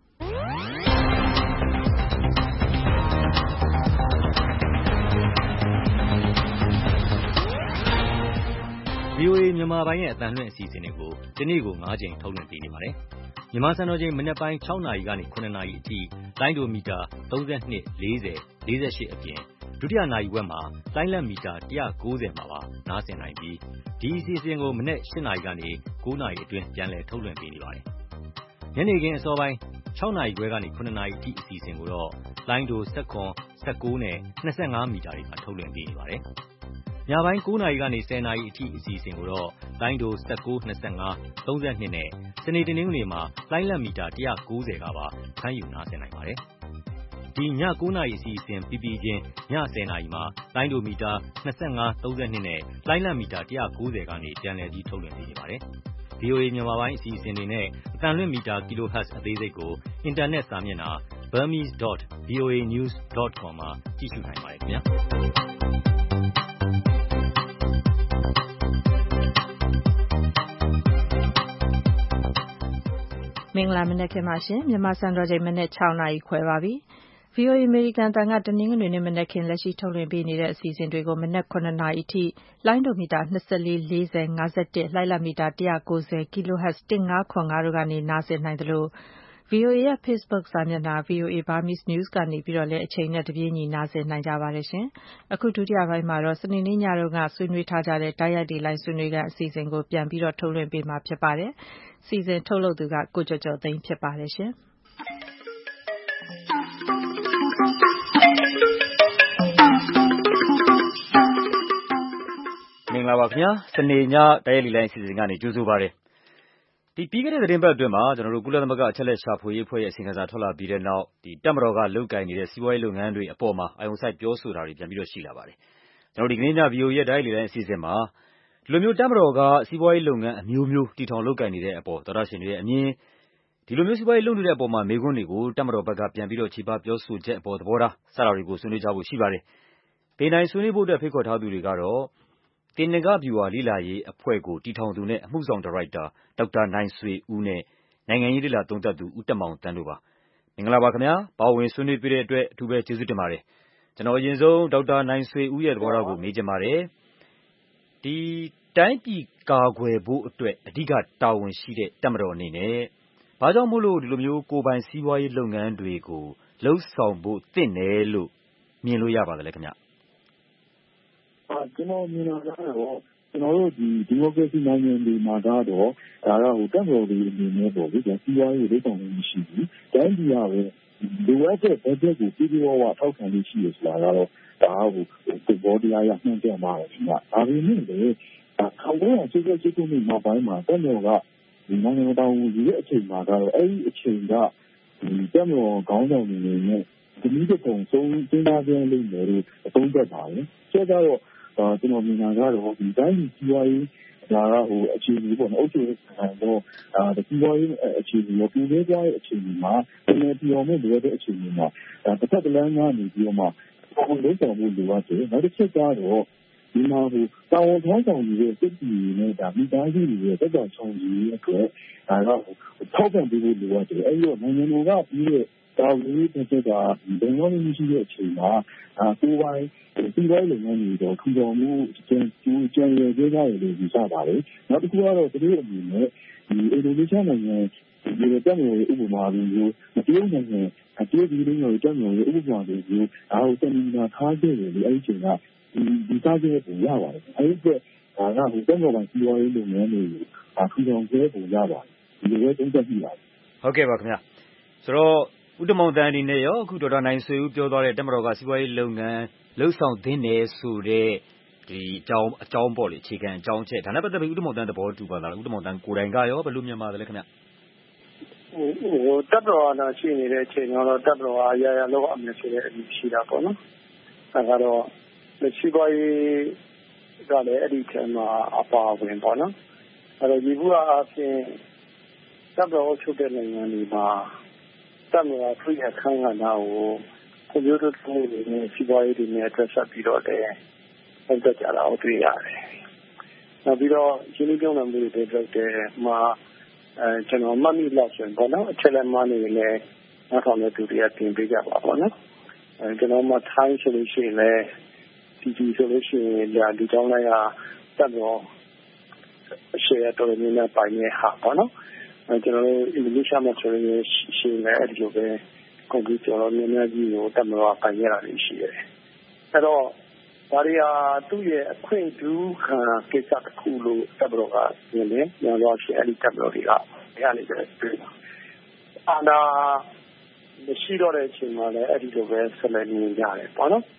VOA မြန်မာပိုင်းရဲ့အသံလွှင့်အစီအစဉ်တွေကိုဒီနေ့ကို၅ကြိမ်ထုတ်လွှင့်ပေးနေပါတယ်။မြန်မာစံတော်ချိန်မနက်ပိုင်း၆နာရီကနေ၇နာရီအထိလိုင်းဒိုမီတာ၃၂ ၄၀ ၄၈အပြင်ဒုတိယနာရီဝက်မှာလိုင်းလက်မီတာ၁၉၀မှာပါနားဆင်နိုင်ပြီးဒီအစီအစဉ်ကိုမနက်၈နာရီကနေ၉နာရီအတွင်းပြန်လည်ထုတ်လွှင့်ပေးနေပါတယ်။ညနေခင်းအစောပိုင်း၆နာရီခွဲကနေ၇နာရီအထိအစီအစဉ်ကိုတော့လိုင်းဒို၁၇ ၁၉နဲ့၂၅မီတာတွေမှာထုတ်လွှင့်ပေးနေပါတယ်။ညပိုင်း၉နာရီကနေ၁၀နာရီအထိအစီအစဉ်ကိုတော့လိုင်းဒို၁၉ ၂၅ ၃၂နဲ့စနေတနင်္ဂနွေမှာလိုင်းလတ်မီတာ၁၉၀ကပါဖမ်းယူနားဆင်နိုင်ပါတယ်။ဒီည၉နာရီအစီအစဉ်ပြီးပြီးချင်းည၁၀နာရီမှာလိုင်းဒိုမီတာ၂၅ ၃၂နဲ့လိုင်းလတ်မီတာ၁၉၀ကနေပြန်လည်ပြီးထုတ်လွှင့်ပေးနေပါတယ်။ဗွီအိုအေ မြန်မာပိုင်းအစီအစဉ်တွေနဲ့အသံလွှင့်မီတာ kilohertz အသေးစိတ်ကိုအင်တာနက်စာမျက်နှာ burmese dot voa news dot com မှာကြည့်ရှုနိုင်ပါတယ်ခင်ဗျာမင်္ဂလာမနက်ခင်းပါရှင်မြန်မာစံတော်ချိန်မနက်၆နာရီခွဲပါပြီ။ ဗွီအိုအေအမေရိကန်တန်ကတနင်္ဂနွေနေ့မနက်ခင်းလက်ရှိထုတ်လွှင့်ပေးနေတဲ့အစီအစဉ်တွေကိုမနက်၇နာရီအထိလိုင်းဒိုမီတာ၂၄ ၄၀ ၅၁လိုင်းလတ်မီတာ၁၉၀ kilohertz ၁၅၇၅တို့ကနေနားဆင်နိုင်သလို ဗွီအိုအေရဲ့ Facebook စာမျက်နှာ ဗွီအိုအေ Burmese News ကနေပြီးတော့လည်းအချိန်နဲ့တပြေးညီနားဆင်နိုင်ကြပါတယ်ရှင်။အခုဒုတိယပိုင်းမှာတော့စနေနေ့ညတော့ကဆွေးနွေးထားကြတဲ့တိုက်ရိုက်ဒီလိုင်းဆွေးနွေးခန်းအစီအစဉ်ကိုပြန်ပြီးတော့ထုတ်လွှင့်ပေးမှာဖြစ်ပါတယ်။စီစဉ်ထုတ်လုပ်သူကကိုကျော်ကျော်သိန်းဖြစ်ပါတယ်ရှင်။မင်္ဂလာပါခင်ဗျာစနေညတိုက်ရိုက်ဒီလိုင်းအစီအစဉ်ကနေကြိုဆိုပါရစေဒီပြီးခဲ့တဲ့သတင်းပတ်အတွင်းမှာကျွန်တော်တို့ကုလသမဂ္ဂအချက်လက်ရှာဖွေရေးအဖွဲ့ရဲ့အစီအစဉ်စာထွက်လာပြီးတဲ့နောက်ဒီတပ်မတော်ကလုတ်ကင်နေတဲ့စီးပွားရေးလုပ်ငန်းတွေအပေါ်မှာအာရုံစိုက်ပြောဆိုတာတွေပြန်ပြီးတော့ရှိလာပါတယ်ကျွန်တော်ဒီကနေ့ည ဗီအိုအေ ရဲ့တိုက်ရိုက်ဒီလိုင်းအစီအစဉ်မှာဒီလိုမျိုးတပ်မတော်ကစီးပွားရေးလုပ်ငန်းအမျိုးမျိုးတည်ထောင်လုတ်ကင်နေတဲ့အပေါ်သောတာရှင်တွေရဲ့အမြင်ဒီလိုမျိုးစီးပွားရေးလုပ်နေတဲ့အပေါ်မှာမေးခွန်းတွေကိုတပ်မတော်ဘက်ကပြန်ပြီးတော့ခြေပပြောဆိုချက်အပေါ်သဘောထားစတာတွေကိုဆွေးနွေးကြဖို့ရှိပါတယ်ပေနိုင်ဆွေးနွေးဖို့အတွက်ဖိတ်ခေါ်ထားသူတွေကတော့တင်နဂဗျူဟာလိလာရေးအဖွဲ့ကိုတည်ထောင်သူနဲ့အမှုဆောင်ဒါရိုက်တာဒေါက်တာနိုင်ဆွေဦးနဲ့နိုင်ငံရေးလိလာသုံးသပ်သူဦးတက်မောင်တန်းတို့ပါမင်္ဂလာပါခင်ဗျာပါဝင်ဆွေးနွေးပြတဲ့အတွက်အထူးပဲကျေးဇူးတင်ပါတယ်ကျွန်တော်အရင်ဆုံးဒေါက်တာနိုင်ဆွေဦးရဲ့သဘောထားကိုမေးချင်ပါတယ်ဒီတိုင်းပြည်ကာကွယ်ဖို့အတွက်အဓိကတာဝန်ရှိတဲ့တပ်မတော်အနေနဲ့ဘာကြောင့်မို့လို့ဒီလိုမျိုးကိုယ်ပိုင်စီးပွားရေးလုပ်ငန်းတွေကိုလှုပ်ဆောင်ဖို့သင့်တယ်လို့မြင်လို့ရပါတယ်လေခင်ဗျအာကျွန်တော်မြင်တာကတော့ကျွန်တော်တို့ဒီဒီမိုကရေစီနိုင်ငံတွေမှာကတော့ဒါကဟိုတပ်မတော်တွေအနေနဲ့ပေါ့လေစီးပွားရေးလုပ်ဆောင်မှုမရှိဘူးတိုင်းပြည်ကပဲလိုအပ်တဲ့ budget ကိုပြည်ပြဝထောက်ခံလို့ရှိရဆိုတာကတော့ဒါဟိုဘောတရားရနှံ့ပြပါတယ်ခင်ဗျဒါပေမဲ့လေခေါင်းပေါ်ဆွေးနွေးချက်ကိုနောက်ပိုင်းမှာတပ်မတော်ကဒီနိုင်ငံတော်ဝန်ကြီးရဲ့အချိန်မှာကတော့အဲ့ဒီအချိန်ကဒီတပ်မတော်ခေါင်းဆောင်တွေနဲ့ဒီနည်းတစ်ပုံဆုံးစဉ်းစားကြလိမ့်မယ်လို့အသုံးသက်ပါတယ်ဆက်တော့ကျွန်တော်မြင်တာကတော့ဒီတိုင်းပြည်စီးပွားရေးဒါကဟိုအခြေအနေပေါ့နော်အုပ်ချုပ်ရေးဆိုင်တော့ဒါစီးပွားရေးအခြေအနေရောပြည်သေးတဲ့အခြေအနေမှာဒီလိုပြောင်းလဲတဲ့အခြေအနေမှာတစ်ဖက်ကလည်းကနေပြီးတော့မှပုံလေးဆောင်မှုလိုအပ်တယ်နောက်တစ်ချက်ကတော့ဒီမှာဟိုတာဝန်ထမ်းဆောင်နေတဲ့စစ်တီနဲ့ဒါမိသားစုတွေရဲ့တက်ကြွဆောင်ကြီးအတွက်ဒါကထောက်ပံ့ပေးဖို့လိုအပ်တယ်အဲ့ဒီတော့နိုင်ငံတော်ကပြီးတဲ့တာဝန်ရေးတစ်ချက်ကဘယ်လိုမျိုးရှိတဲ့အချိန်မှာအာကိုယ်ပိုင်စီးပွားရေးလုပ်ငန်းတွေတော့ထူထောင်မှုကျန်ကျန်ကျန်ရသေးတယ်လို့ယူဆပါတယ်နောက်တစ်ခုကတော့သူတို့အနေနဲ့ဒီအင်ဒိုနီးရှားနိုင်ငံဒီတက်မျိုးဥပမာမျိုးမတရုတ်နိုင်ငံအတရုတ်ပြည်လုံးရဲ့တက်မျိုးဥပမာမျိုးဒါကိုတမင်သာထားခဲ့တယ်လေအဲ့ဒီအချိန်ကဒီဒီသားကျဲပုံရပါတယ်အဲ့ဒီကဒါကဟိုတက်မျိုးပိုင်းစီးပွားရေးလုပ်ငန်းတွေကိုထူထောင်ခဲ့ပုံရပါတယ်ဒီလိုပဲသုံးသပ်ကြည့်ပါဟုတ်ကဲ့ပါခင်ဗျာဆိုတော့ဦးတမောင်တန်းအနေနဲ့ရောအခုဒေါက်တာနိုင်ဆွေဦးပြောသွားတဲ့တက်မတော်ကစီးပွားရေးလုပ်ငန်းလှုပ်ဆောင်သင့်တယ်ဆိုတဲ့ဒီအကြောင်းအကြောင်းပေါ့လေအခြေခံအကြောင်းချက်ဒါနဲ့ပတ်သက်ပြီးဦးတမောင်တန်းသဘောတူပါလားဦးတမောင်တန်းကိုယ်တိုင်ကရောဘယ်လိုမြင်ပါသလဲခင်ဗျဟိုဟိုတက်တော်ကရှိနေတဲ့အချိန်တော့တက်တော်ကအရာရာလောက်အမြင်ရှိတဲ့အမြင်ရှိတာပေါ့နော်အဲကတော့စီးပွားရေးကလည်းအဲ့ဒီထဲမှာအပါဝင်ပေါ့နော်အဲ့တော့ဒီဘုရားအပြင်တက်တော်ချုပ်တဲ့နိုင်ငံတွေမှာတက်တော်ဖိရခိုင်ကနာကိုကွန်ပျူတာသုံးနေတဲ့စီးပွားရေးတွေနဲ့အတွက်ဆက်ပြီးတော့လည်းဟုတ်ကြတာကိုတွေ့ရတယ်။နောက်ပြီးတော့ရှင်းလင်းပြောင်းလဲမှုတွေလုပ်တဲ့မှာအဲကျွန်တော်မှတ်မိလောက်ဆိုရင်ပေါ့နော်အချက်လက်မှနေလည်းနောက်ထောင်တဲ့သူတွေကတင်ပေးကြပါပေါ့နော်။အဲကျွန်တော်မှထိုင်းဆိုလို့ရှိရင်လည်းဒီဒီဆိုလို့ရှိရင်ညာဒီကြောင်းလိုက်ဟာတက်တော့အရှေ့အတော်များများပိုင်းနေဟာပေါ့နော်။အဲကျွန်တော်တို့အင်ဒိုနီးရှားမှာဆိုရင်ရှိနေအဲ့ဒီလိုပဲကွန်ပျူတာရောများများကြီးကိုတက်မလို့ပိုင်ရတာရှိတယ်။အဲတော့ဒါရီယာသူ့ရဲ့အခွင့်အတူခံကိစ္စတစ်ခုလို့တက်မလို့ကမြင်တယ်။ညာတော့ရှိအဲ့ဒီတက်မလို့တွေကရနေတယ်တွေ့တာ။အာနာမရှိတော့တဲ့အချိန်မှာလည်းအဲ့ဒီလိုပဲဆက်လက်နေကြရတယ်ပေါ့နော်။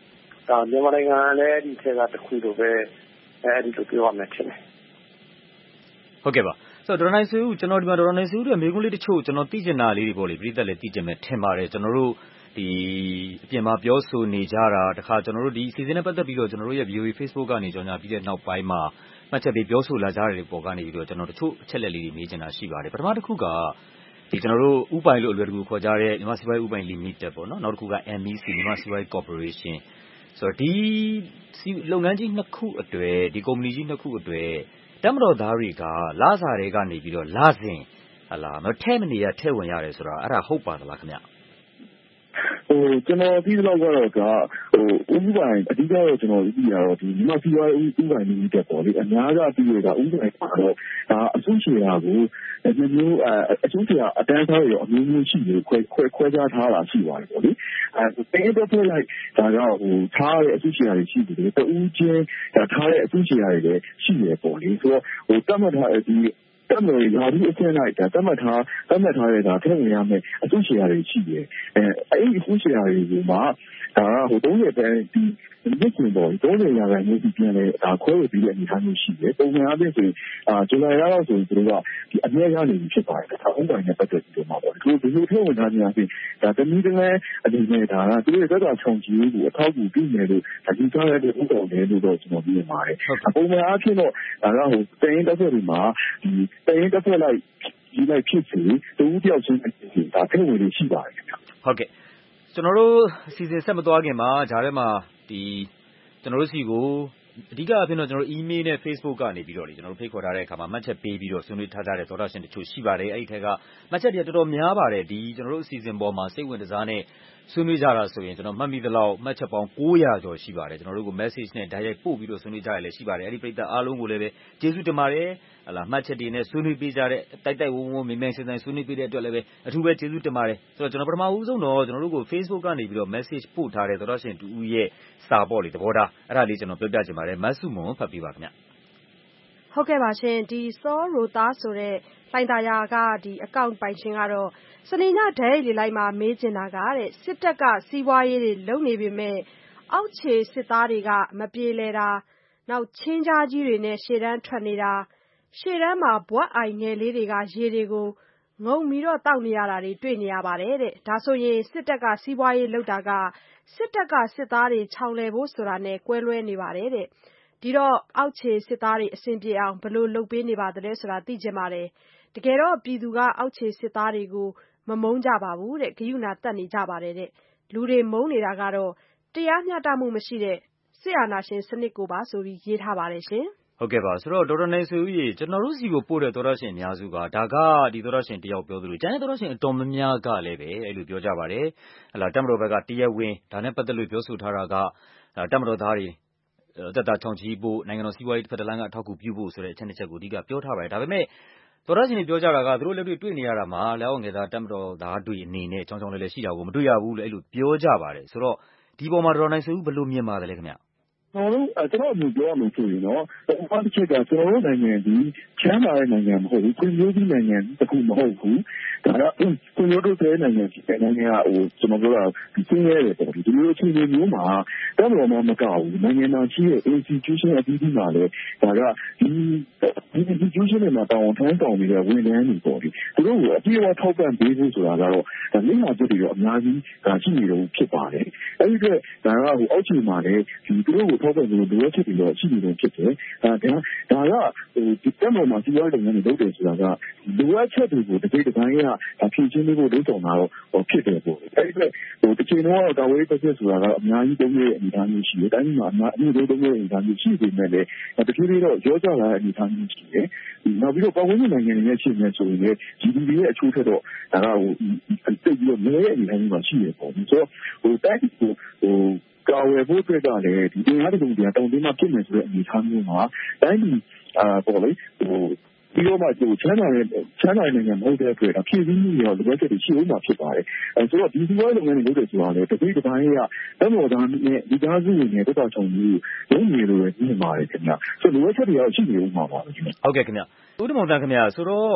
ဒါမြန်မာနိုင်ငံလည်းဒီထဲကတစ်ခုလိုပဲအဲဒီလိုပြောရမယ်ထင်တယ်ဟုတ်ကဲ့ပါဆိုတော့ဒေါ်နိုင်ဆွေဦးကျွန်တော်ဒီမှာဒေါ်နိုင်ဆွေဦးတို့မေးခွန်းလေးတချို့ကျွန်တော်သိချင်တာလေးတွေပေါ့လေပြည်သက်လည်းသိချင်မယ်ထင်ပါတယ်ကျွန်တော်တို့ဒီအပြင်မှာပြောဆိုနေကြတာတခါကျွန်တော်တို့ဒီအစီအစဉ်နဲ့ပတ်သက်ပြီးတော့ကျွန်တော်တို့ရဲ့ V O A Facebook ကနေကြော်ညာပြီးတဲ့နောက်ပိုင်းမှာမှတ်ချက်ပေးပြောဆိုလာကြတဲ့ပေါ်ကနေပြီးတော့ကျွန်တော်တချို့အချက်လက်လေးတွေမေးချင်တာရှိပါတယ်ပထမတစ်ခုကဒီကျွန်တော်တို့ဥပိုင်လို့အလွယ်တကူခေါ်ကြတဲ့မြန်မာစီးပွားရေးဥပိုင် limited ပေါ့နော်နောက်တစ်ခုက M E C မြန်မာစီးပွားရေး corporation ဆိုတော့ဒီလုပ်ငန်းကြီးနှစ်ခုအတွေ့ဒီကုမ္ပဏီကြီးနှစ်ခုအတွေ့တမတော်သားတွေကလစာတွေကနေပြီးတော့လစဉ်ဟလာမထဲမနေရထဲဝင်ရတယ်ဆိုတာအဲ့ဒါဟုတ်ပါသလားခင်ဗျဟိုကျွန်တော်ပြီးတော့ကတော့ကဟိုဥပဒေအဓိကတော့ကျွန်တော်ကြည့်ရတော့ဒီမြန်မာစီးပွားရေးဥပဒေနည်းတက်ပေါ့လေအများကပြီးရတာဥပဒေပါတော့ဒါအစုရှယ်ယာကိုဒီမျိုးအစုရှယ်ယာအတန်းစားရောအမျိုးမျိုးရှိတယ်ခွဲခွဲခွဲခြားထားတာရှိပါတယ်ပေါ့လေအဲတင်းတော့ဖွဲ့လိုက်ဒါကဟိုထားတဲ့အစုရှယ်ယာတွေရှိတယ်တူးချင်းဒါထားတဲ့အစုရှယ်ယာတွေလည်းရှိရပေါ့လေဆိုတော့ဟိုတတ်မှတ်ထားဒီတတ်မယ်ရာဒီအကျဉ်းလိုက်တာတတ်မှတ်ထားတတ်မှတ်ထားတဲ့ဒါထည့်ဝင်ရမယ်အစုရှယ်ယာတွေရှိတယ်အဲအဲ့ဒီအစုရှယ်ယာတွေကမှဒါကဟိုသုံးရတဲ့ဒီဒီကွန်ပေါ်သုံးရရာခိုင်နှုန်းပြန်လဲဒါခွဲဝေပြီးတဲ့အနေအထားမျိုးရှိတယ်ပုံမှန်အားဖြင့်ဆိုရင်အာဇူလိုင်လလောက်ဆိုရင်တို့ကဒီအမြဲရနေပြီဖြစ်ပါတယ်ဒါဥပဒေနဲ့ပတ်သက်ပြီးတော့မှာပေါ့ဒီလိုဒီလိုထည့်ဝင်ထားခြင်းအပြင်ဒါတနည်းတည်းအနေနဲ့ဒါကသူတို့ရဲ့သက်သာခြုံကြီးကိုအထောက်အကူပြုနေလို့ဒါကြီးကားရတဲ့ဥပဒေနဲ့လို့တော့ကျွန်တော်ပြောပါတယ်ပုံမှန်အားဖြင့်တော့ဒါကဟိုတရင်တစ်ဖက်ဒီမှာဒီတရင်တစ်ဖက်လိုက်ဒီလိုက်ဖြစ်စီတူတယောက်ချင်းဒါထည့်ဝင်လို့ရှိပါတယ်ခင်ဗျဟုတ်ကဲ့ကျွန်တော်တို့အစီအစဉ်ဆက်မသွားခင်မှာဂျားထဲမှာဒီကျွန်တော်တို့စီကိုအဓိကအဖြစ်တော့ကျွန်တော် email နဲ့ Facebook ကနေပြီးတော့လေကျွန်တော်တို့ဖိတ်ခေါ်ထားတဲ့အခါမှာမှတ်ချက်ပေးပြီးတော့ဆွေးနွေးထားကြတဲ့သောတာရှင်တချို့ရှိပါတယ်အဲ့ဒီထက်ကမှတ်ချက်တွေတော်တော်များပါတယ်ဒီကျွန်တော်တို့အစီအစဉ်ပေါ်မှာစိတ်ဝင်စားနဲ့ဆွေးနွေးကြတာဆိုရင်ကျွန်တော်မှတ်မိသလောက်မှတ်ချက်ပေါင်း၉ရာကျော်ရှိပါတယ်ကျွန်တော်တို့ကို message နဲ့ direct ပို့ပြီးတော့ဆွေးနွေးကြရလည်းရှိပါတယ်အဲ့ဒီပရိသတ်အားလုံးကိုလည်းပဲကျေးဇူးတင်ပါတယ်ဟလာမှတ်ချက်တွေနဲ့ဆွေးနွေးပေးကြတဲ့တိုက်တိုက်ဝုန်းဝုန်းမြင်မြန်ဆန်ဆန်ဆွေးနွေးပေးတဲ့အတွက်လည်းပဲအထူးပဲကျေးဇူးတင်ပါတယ်ဆိုတော့ကျွန်တော်ပထမဦးဆုံးတော့ကျွန်တော်တို့ကို Facebook ကနေပြီးတော့ message ပို့ထားတဲ့သောတာရှင်တူဦးရဲ့စာပေါ့လေသဘောထားအဲ့ဒါလေးကျွန်တော်ပြောပြချင်ပါတယ်မတ်စုမွန်ဖတ်ပေးပါခင်ဗျဟုတ်ကဲ့ပါရှင်ဒီစောရိုသားဆိုတဲ့လိုင်တာယာကဒီအကောင့်ပိုင်ရှင်ကတော့စနေညဒဲရီလိုက်မှာမေးချင်တာကတဲ့စစ်တပ်ကစီးပွားရေးတွေလုပ်နေပေမဲ့အောက်ခြေစစ်သားတွေကမပြေလည်တာနောက်ချင်းကြားကြီးတွေနဲ့ရှေ့တန်းထွက်နေတာရှေ့တန်းမှာဘွက်အိုင်ငယ်လေးတွေကရေတွေကိုငုံပြီးတော့တောက်နေရတာတွေတွေ့နေရပါတယ်တဲ့ဒါဆိုရင်စစ်တပ်ကစီးပွားရေးလုပ်တာကစစ်တပ်ကစစ်သားတွေခြောင်လည်ဖို့ဆိုတာနဲ့ကွဲလွဲနေပါတယ်တဲ့ဒီတော့အောက်ခြေစစ်သားတွေအဆင်ပြေအောင်ဘယ်လိုလုပ်ပေးနေပါသလဲဆိုတာသိချင်ပါတယ်တကယ်တော့ပြည်သူကအောက်ခြေစစ်သားတွေကိုမမုန်းကြပါဘူးတဲ့ဂယုဏတက်နေကြပါတယ်တဲ့လူတွေမုန်းနေတာကတော့တရားမျှတမှုမရှိတဲ့စစ်အာဏာရှင်စနစ်ကိုပါဆိုပြီးရေးထားပါတယ်ရှင်ဟုတ်ကဲ့ပါဆိုတော့ဒေါက်တာနိုင်ဆွေဦးရေကျွန်တော်တို့စီကိုပို့တဲ့သောတာရှင်အများစုကဒါကဒီသောတာရှင်တယောက်ပြောသလိုကျန်တဲ့သောတာရှင်အတော်များများကလည်းပဲအဲ့လိုပြောကြပါတယ်ဟလာတမတော်ဘက်ကတရားဝင်ဒါနဲ့ပတ်သက်လို့ပြောဆိုထားတာကတမတော်သားတွေတက်တာချောင်းချီဖို့နိုင်ငံတော်စီးပွားရေးတစ်ဖက်တစ်လမ်းကအထောက်အကူပြုဖို့ဆိုတဲ့အချက်တစ်ချက်ကိုအဓိကပြောထားပါတယ်ဒါပေမဲ့သောတာရှင်တွေပြောကြတာကသူတို့လက်တွေ့တွေ့နေရတာမှာလက်အောက်ငယ်သားတမတော်သားတွေအနေနဲ့ချောင်းချောင်းလဲလဲရှိတာကိုမတွေ့ရဘူးလို့အဲ့လိုပြောကြပါတယ်ဆိုတော့ဒီပေါ်မှာဒေါက်တာနိုင်ဆွေဦးဘယ်လိုမြင်ပါသလဲခင်ဗျကျွန်တော်တို့ကျွန်တော်အမြင်ပြောရမယ်ဆိုရင်တော့ဘာတစ်ချက်ကကျွန်တော်တို့နိုင်ငံဒီချမ်းသာတဲ့နိုင်ငံမဟုတ်ဘူးပြည်မျိုးကြီးနိုင်ငံတစ်ခုမဟုတ်ဘူးဒါကပြည်မျိုးတို့တဲ့နိုင်ငံဖြစ်တဲ့နိုင်ငံကဟိုကျွန်တော်ပြောတာဒီစင်းရဲတယ်ပေါ့ဒီလိုအခြေအနေမျိုးမှာတမတော်မှမကဘူးနိုင်ငံသားရှိတဲ့ institution အသီးသီးမှာလည်းဒါကဒီဒီ institution တွေမှာတောင်းထမ်းတောင်းနေတဲ့ဝန်ထမ်းတွေပေါ့ဒီသူတို့ကိုအပြည့်အဝထောက်ပံ့ပေးဖို့ဆိုတာကတော့ဒါလိမ္မာချက်တွေတော့အများကြီးဒါရှိနေတော့ဖြစ်ပါတယ်အဲဒီအတွက်ဒါကဟိုအောက်ခြေမှာလည်းဒီသူတို့ကိုထောက်ပံ့လို့လိုအပ်ချက်တွေတော့ရှိနေတယ်ဖြစ်တယ်ဒါကဒါကဟိုဒီတမတော်မှာစီးပွားရေးလုပ်ငန်းတွေလုပ်တယ်ဆိုတာကလိုအပ်ချက်တွေကိုတစ်စိတ်တစ်ပိုင်းကဖြည့်ချင်းလေးဖို့လုပ်ဆောင်တာတော့ဖြစ်တယ်ပေါ့အဲဒီအတွက်ဟိုတစ်ချိန်တော့တာဝေးတစ်ချက်ဆိုတာကအများကြီးတုံးရဲ့အနေအထားမျိုးရှိတယ်တိုင်းမှာအများအမှုတွေတုံးရဲ့အနေအထားမျိုးရှိပေမဲ့လည်းတချို့တွေတော့ရောကြလာတဲ့အနေအထားမျိုးရှိတယ်နောက်ပြီးတော့ပတ်ဝန်းကျင်နိုင်ငံတွေရဲ့ရှင်းနေဆိုရင်လည်း G D P ရဲ့အချိုးထက်တော့ဒါကဟိုတိတ်ပြီးတော့လည်းအနေအထားမျိုးမှာရှိရပေါ့ဆိုတော့ဟိုတိုင်းဟိုဟိုကာဝယ်ဖို့အတွက်ကလည်းဒီအင်အားတကုံတရားတောင်းတင်းမှဖြစ်နေဆိုတဲ့အနေအထားမျိုးမှာတိုင်းဒီအာပေါ့လေဟိုပြီးတော့မှသူချမ်းသာတဲ့ချမ်းသာတဲ့နိုင်ငံမဟုတ်တဲ့အတွက်ဖြည့်ဆည်းမှုရောလိုအပ်ချက်တွေရှိဦးမှာဖြစ်ပါတယ်အဲဆိုတော့ဒီစီးပွားရေးလုပ်ငန်းတွေလုပ်တယ်ဆိုတာလည်းတစ်ပိတစ်ပိုင်းကတမတော်သားနဲ့ဒီသားစုဝင်တွေတက်တာချုံကြီးလုံးနေလို့ညင်ပါတယ်ခင်ဗျဆိုလိုအပ်ချက်တွေရောရှိနေဦးမှာပါခင်ဗျဟုတ်ကဲ့ခင်ဗျဦးတမောင်တန်းခင်ဗျဆိုတော့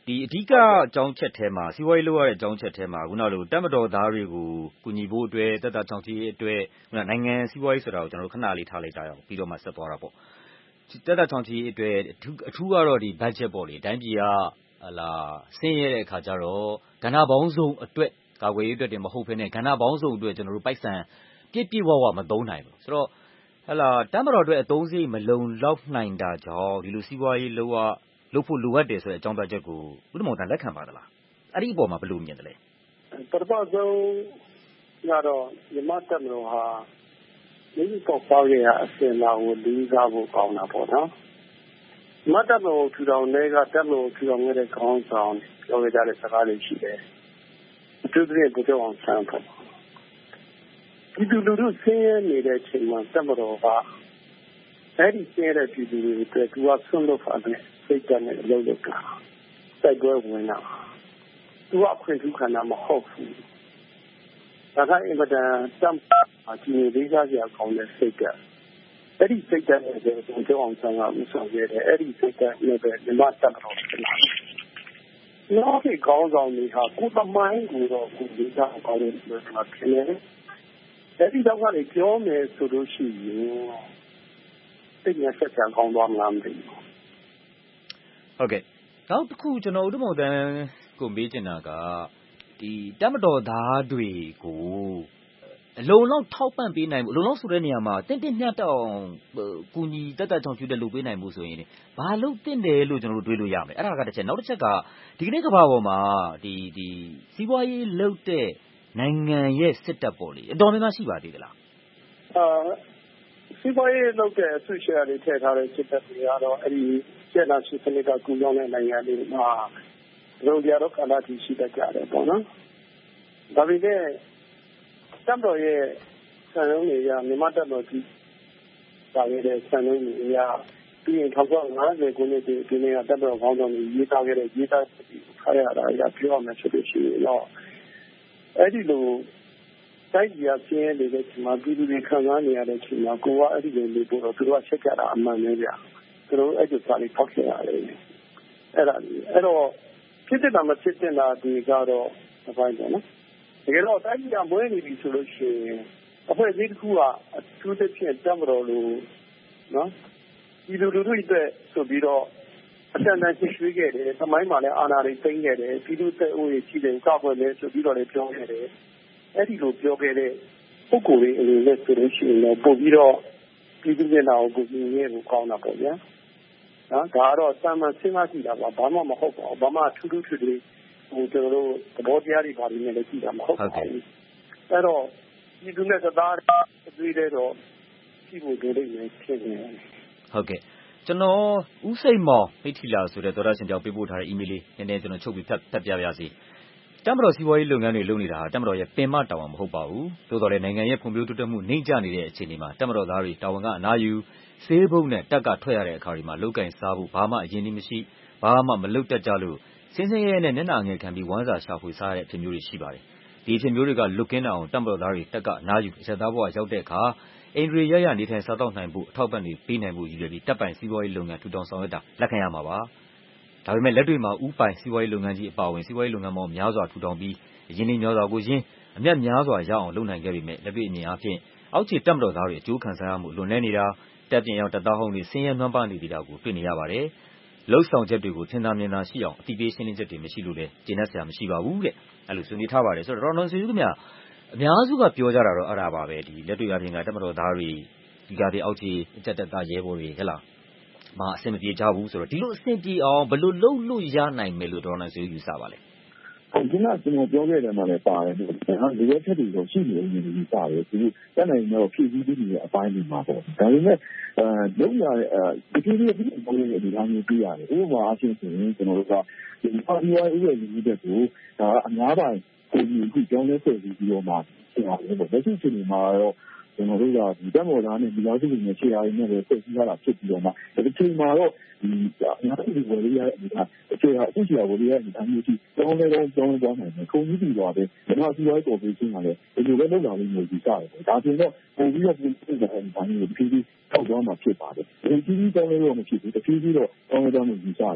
ဒီအဓိကအကြောင်းချက်ထဲမှာစီးပွားရေးလုပ်ရတဲ့အကြောင်းချက်ထဲမှာခုနလိုတပ်မတော်သားတွေကိုကူညီဖို့အတွက်တက်တာချောင်းချရေးအတွက်ခုနနိုင်ငံစီးပွားရေးဆိုတာကိုကျွန်တော်တို့ခဏလေးထားလိုက်ကြရအောင်ပြီးတော့မှဆက်သွားတာပေါ့တက်တာချောင်းချရေးအတွက်အထူးကတော့ဒီ budget ပေါ့လေတိုင်းပြည်ကဟလာဆင်းရဲတဲ့အခါကျတော့ကဏ္ဍပေါင်းစုံအတွက်ကာကွယ်ရေးအတွက်တင်မဟုတ်ဘဲနဲ့ကဏ္ဍပေါင်းစုံအတွက်ကျွန်တော်တို့ပိုက်ဆံပြည့်ပြည့်ဝဝမသုံးနိုင်ဘူးဆိုတော့ဟလာတပ်မတော်အတွက်အသုံးစရိတ်မလုံလောက်နိုင်တာကြောင့်ဒီလိုစီးပွားရေးလုပ်ရလုပ်ဖို့လိုအပ်တယ်ဆိုတဲ့အကြောင်းပြချက်ကိုဦးတမောင်တန်လက်ခံပါသလားအဲ့ဒီအပေါ်မှာဘယ်လိုမြင်တယ်လဲပထမဆုံးကတော့မြမတက်မလို့ဟာဒီကောက်ပေါက်ရအစင်လာကိုလေးစားဖို့ကောင်းတာပေါ့နော်မြမတက်မလို့ထူထောင်တဲ့ကတက်မလို့ထူထောင်တဲ့ခေါင်းဆောင်ပြောကြတဲ့စကားတွေရှိတယ်အထူးသဖြင့်ဘုရားအောင်ဆန်းဖို့ဒီလူလူဆင်းရဲနေတဲ့ချိန်မှာတက်မလို့ကအဲ့ဒီဆင်းရဲတဲ့ပြည်သူတွေအတွက်သူကဆွန့်လွတ်ဖာတဲ့စိတ်ဓာတ်နဲ့လုပ်လို့တာစိုက်ပွဲဝင်တာသူကခွင့်ပြုခန္ဓာမဟုတ်ဘူးဒါကအင်မတန်စံအကျဉ်းလေးစားကြအောင်တဲ့စိတ်ဓာတ်အဲ့ဒီစိတ်ဓာတ်နဲ့ဘုရားအောင်ဆန်းကဥဆောင်ခဲ့တယ်အဲ့ဒီစိတ်ဓာတ်နဲ့ပဲမြမတက်တော်ဖြစ်လာတယ်နောက်ဒီကောင်းဆောင်တွေဟာကိုယ်သမိုင်းကိုတော့ကိုယ်လေးစားအောင်လို့ဆိုတာဖြစ်နေတယ်အဲ့ဒီတော့ကနေပြောမယ်ဆိုလို့ရှိရင်သိညာဆက်ဆံကောင်းသွားမှာမသိဘူးဟုတ်ကဲ့နောက်တစ်ခုကျွန်တော်ဦးတမောင်တန်းကိုမေးချင်တာကဒီတပ်မတော်သားတွေကိုအလုံးလောက်ထောက်ပံ့ပေးနိုင်မှုအလုံးလောက်ဆိုတဲ့နေရာမှာတင့်တင့်မျှတအောင်ကူညီတက်တက်ချောင်ချူတဲ့လုပ်ပေးနိုင်မှုဆိုရင်ဘာလို့တင့်တယ်လို့ကျွန်တော်တို့တွေးလို့ရမယ်အဲ့ဒါကတစ်ချက်နောက်တစ်ချက်ကဒီကနေ့ကမ္ဘာပေါ်မှာဒီဒီစီးပွားရေးလုပ်တဲ့နိုင်ငံရဲ့စစ်တပ်ပေါ့လေအတော်များများရှိပါသေးသလားအာစီးပွားရေးလုပ်တဲ့အဆူရှယ်တွေထည့်ထားတဲ့စစ်တပ်တွေကတော့အဲ့ဒီကျက်နာရှိစနစ်ကကူကြောင်းတဲ့နိုင်ငံတွေမှာလုံခြုံတော့ကာလတီရှိတတ်ကြတယ်ပေါ့နော်ဒါပေမဲ့တပ်တော်ရဲ့ဆန်လုံးတွေကမြန်မာတပ်တော်ကြီးပါရတဲ့ဆန်လုံးတွေကပြီးရင်၁၉၅၀ခုနှစ်ဒီနေ့ကတပ်တော်ခေါင်းဆောင်တွေရေးသားခဲ့တဲ့ရေးသားထားရတာအရပြောရမယ်ဆိုလို့ရှိရင်တော့အဲ့ဒီလိုတိုက်ကြီးအပြင်းနေတဲ့ချိန်မှာပြည်သူတွေခံစားနေရတဲ့ချိန်မှာကိုကအဲ့ဒီလိုလေးပို့တော့သူတို့ကချက်ကြတာအမှန်ပဲဗျာသူတို့အဲ့ဒီစာလေးဖောက်ခဲ့ရတယ်အဲ့ဒါအဲ့တော့ဖြစ်တဲ့တာမဖြစ်တဲ့တာဒီကတော့အပိုင်းပေါ့နော်တကယ်တော့တိုက်ကြီးကမွေးနေပြီဆိုလို့ရှိရင်အဖွဲ့အစည်းတစ်ခုကအထူးသဖြင့်တမတော်လို့နော်ဒီလူလူတွေအတွက်ဆိုပြီးတော့အတန်တန်ရှိရွှေ့ခဲ့တယ်သမိုင်းမှာလည်းအာဏာတွေသိမ်းခဲ့တယ်ပြည်သူ့သက်အိုးတွေရှိတယ်ကောက်ွယ်လဲဆိုပြီးတော့လည်းပြောခဲ့တယ်အဲ့ဒီလိုပြောခဲ့တဲ့ပုဂ္ဂိုလ်တွေအနေနဲ့ဆိုလို့ရှိရင်တော့ပို့ပြီးတော့ပြည်သူ့မျက်နှာကိုကိုမြင်ရဖို့ကောင်းတာပေါ့ဗျာနော်ဒါကတော့စာမှန်စဉ်းစားကြည့်တာပါဘာမှမဟုတ်ပါဘူးဘာမှထူးထူးထွေထွေဟိုကျွန်တော်တို့သဘောတရားတွေပါနေတယ်လည်းကြည့်တာမဟုတ်ပါဘူးအဲ့တော့ဒီလူနဲ့သားအသွေးတွေတော့ကြည့်ဖို့လိုလိမ့်မယ်ဖြစ်နေတယ်ဟုတ်ကဲ့ကျွန်တော်ဦးစိန်မောင်မိထီလာဆိုတဲ့သောရရှင်ကြောင့်ပေးပို့ထားတဲ့ email လေးနည်းနည်းကျွန်တော်ချုပ်ပြီးဖတ်ဖတ်ပြပါရစေတပ်မတော်စီးပွားရေးလုပ်ငန်းတွေလုပ်နေတာဟာတပ်မတော်ရဲ့ပင်မတာဝန်မဟုတ်ပါဘူးသို့တော်လည်းနိုင်ငံရဲ့ဖွံ့ဖြိုးတိုးတက်မှုနှိမ့်ကျနေတဲ့အခြေအနေမှာတပ်မတော်သားတွေတာဝန်ကအနားယူစေးဘုံနဲ့တက်ကထွက်ရတဲ့အခါတွေမှာလုတ်ကင်စားဖို့ဘာမှအရင်နည်းမရှိဘာမှမလုတ်တတ်ကြလို့စင်းစင်းရဲရဲနဲ့မျက်နှာငယ်ခံပြီးဝမ်းစာရှာဖွေစားရတဲ့အဖြစ်မျိုးတွေရှိပါတယ်ဒီအဖြစ်မျိုးတွေကလွတ်ကင်းအောင်တပ်မတော်သားတွေတက်ကနားယူအချက်သားဘဝရောက်တဲ့အခါအိန္ဒြေရရနေထိုင်စားတော့နိုင်ဖို့အထောက်ပံ့တွေပေးနိုင်ဖို့ရည်ရွယ်ပြီးတပ်ပိုင်စီးပွားရေးလုပ်ငန်းထူထောင်ဆောင်ရွက်တာလက်ခံရမှာပါဒါပေမဲ့လက်တွေ့မှာဥပိုင်စီးပွားရေးလုပ်ငန်းကြီးအပါအဝင်စီးပွားရေးလုပ်ငန်းပေါင်းများစွာထူထောင်ပြီးအရင်နေ့များစွာကိုရင်းအမျက်များစွာရအောင်လုပ်နိုင်ခဲ့ပေမဲ့လက်တွေ့အမြင်အဖြစ်အောက်ခြေတပ်မတော်သားတွေအကျိုးခံစားရမှုလွန်နေနေတာတပ်ပြင်ရောက်တပ်သားဟောင်းတွေဆင်းရဲနှွမ်းပါနေကြတာကိုတွေ့နေရပါတယ်လှုပ်ဆောင်ချက်တွေကိုထင်သာမြင်သာရှိအောင်အတိပေးရှင်းလင်းချက်တွေမရှိလို့လည်းကျေနပ်စရာမရှိပါဘူးတဲ့အဲ့လိုဆွေးနွေးထားပါတယ်ဆိုတော့တော်တော်ဆွေးနွေးခင်ဗျအများစုကပြောကြတာတော့အဲ့ဒါပါပဲဒီလက်တွေ့အပြင်ကတပ်မတော်သားတွေဒီကတည်းအောက်ခြေအကြက်တက်သားရဲဘော်တွေဟဲ့လားမအဆင်မပြေကြဘူးဆိုတော့ဒီလိုအဆင်ပြေအောင်ဘယ်လိုလုပ်လို့ရနိုင်မယ်လို့တော်တော်ဆွေးယူဆပါလဲဟုတ်ကဲ့ကျွန်တော်ပြောခဲ့တယ်မှာလည်းပါတယ်ဒီလိုချက်တွေတော့ရှိနေနေပြီပါတယ်ဒီတက်နိုင်တော့ဖြည့်ဆည်းပြီးနေတဲ့အပိုင်းတွေမှာပေါ့ဒါပေမဲ့အဲလုံးရတဲ့ဒီကိစ္စကိုပုံရိပ်ဒီလိုမျိုးပြရတယ်ဥပမာအချင်းဆိုရင်ကျွန်တော်တို့ကဒီပါတီဝိုင်းဥပဒေကြီးတဲ့ကိုဒါအများပိုင်းကိုဒီအခုကြောင်းလဲဖွဲ့ပြီးပြီးတော့မှဆရာလည်းပေါ့လက်ရှိချိန်မှာတော့ကျွန်တော်တို့ကဒီတက်မော်သားနဲ့ဒီလောက်စုနေခြေရာရင်းနဲ့ပဲဆက်ပြီးရတာဖြစ်ပြီးတော့မှဒီချိန်မှာတော့ဒီအများကြီးဝယ်ရတဲ့အနေနဲ့အခြေအအခုခြေရာဝယ်ရတဲ့အနေနဲ့မျိုးကြီးတောင်းလဲတော့တောင်းလဲသွားနိုင်တယ်ခုံကြီးပြီးသွားတယ်မြန်မာစီးပွားရေးကော်ပိုရေးရှင်းကလည်းဒီလိုပဲလုပ်လာလို့မျိုးကြီးစားတယ်ဒါဆိုတော့ပုံပြီးတော့ပြင်ပြတဲ့အနေနဲ့ဒီဖြည်းဖြည်းထောက်သွားမှာဖြစ်ပါတယ်ဒီဖြည်းဖြည်းတောင်းလဲတော့မဖြစ်ဘူးတဖြည်းဖြည်းတော့တောင်းလဲသွားမျိုးကြီးစားတယ်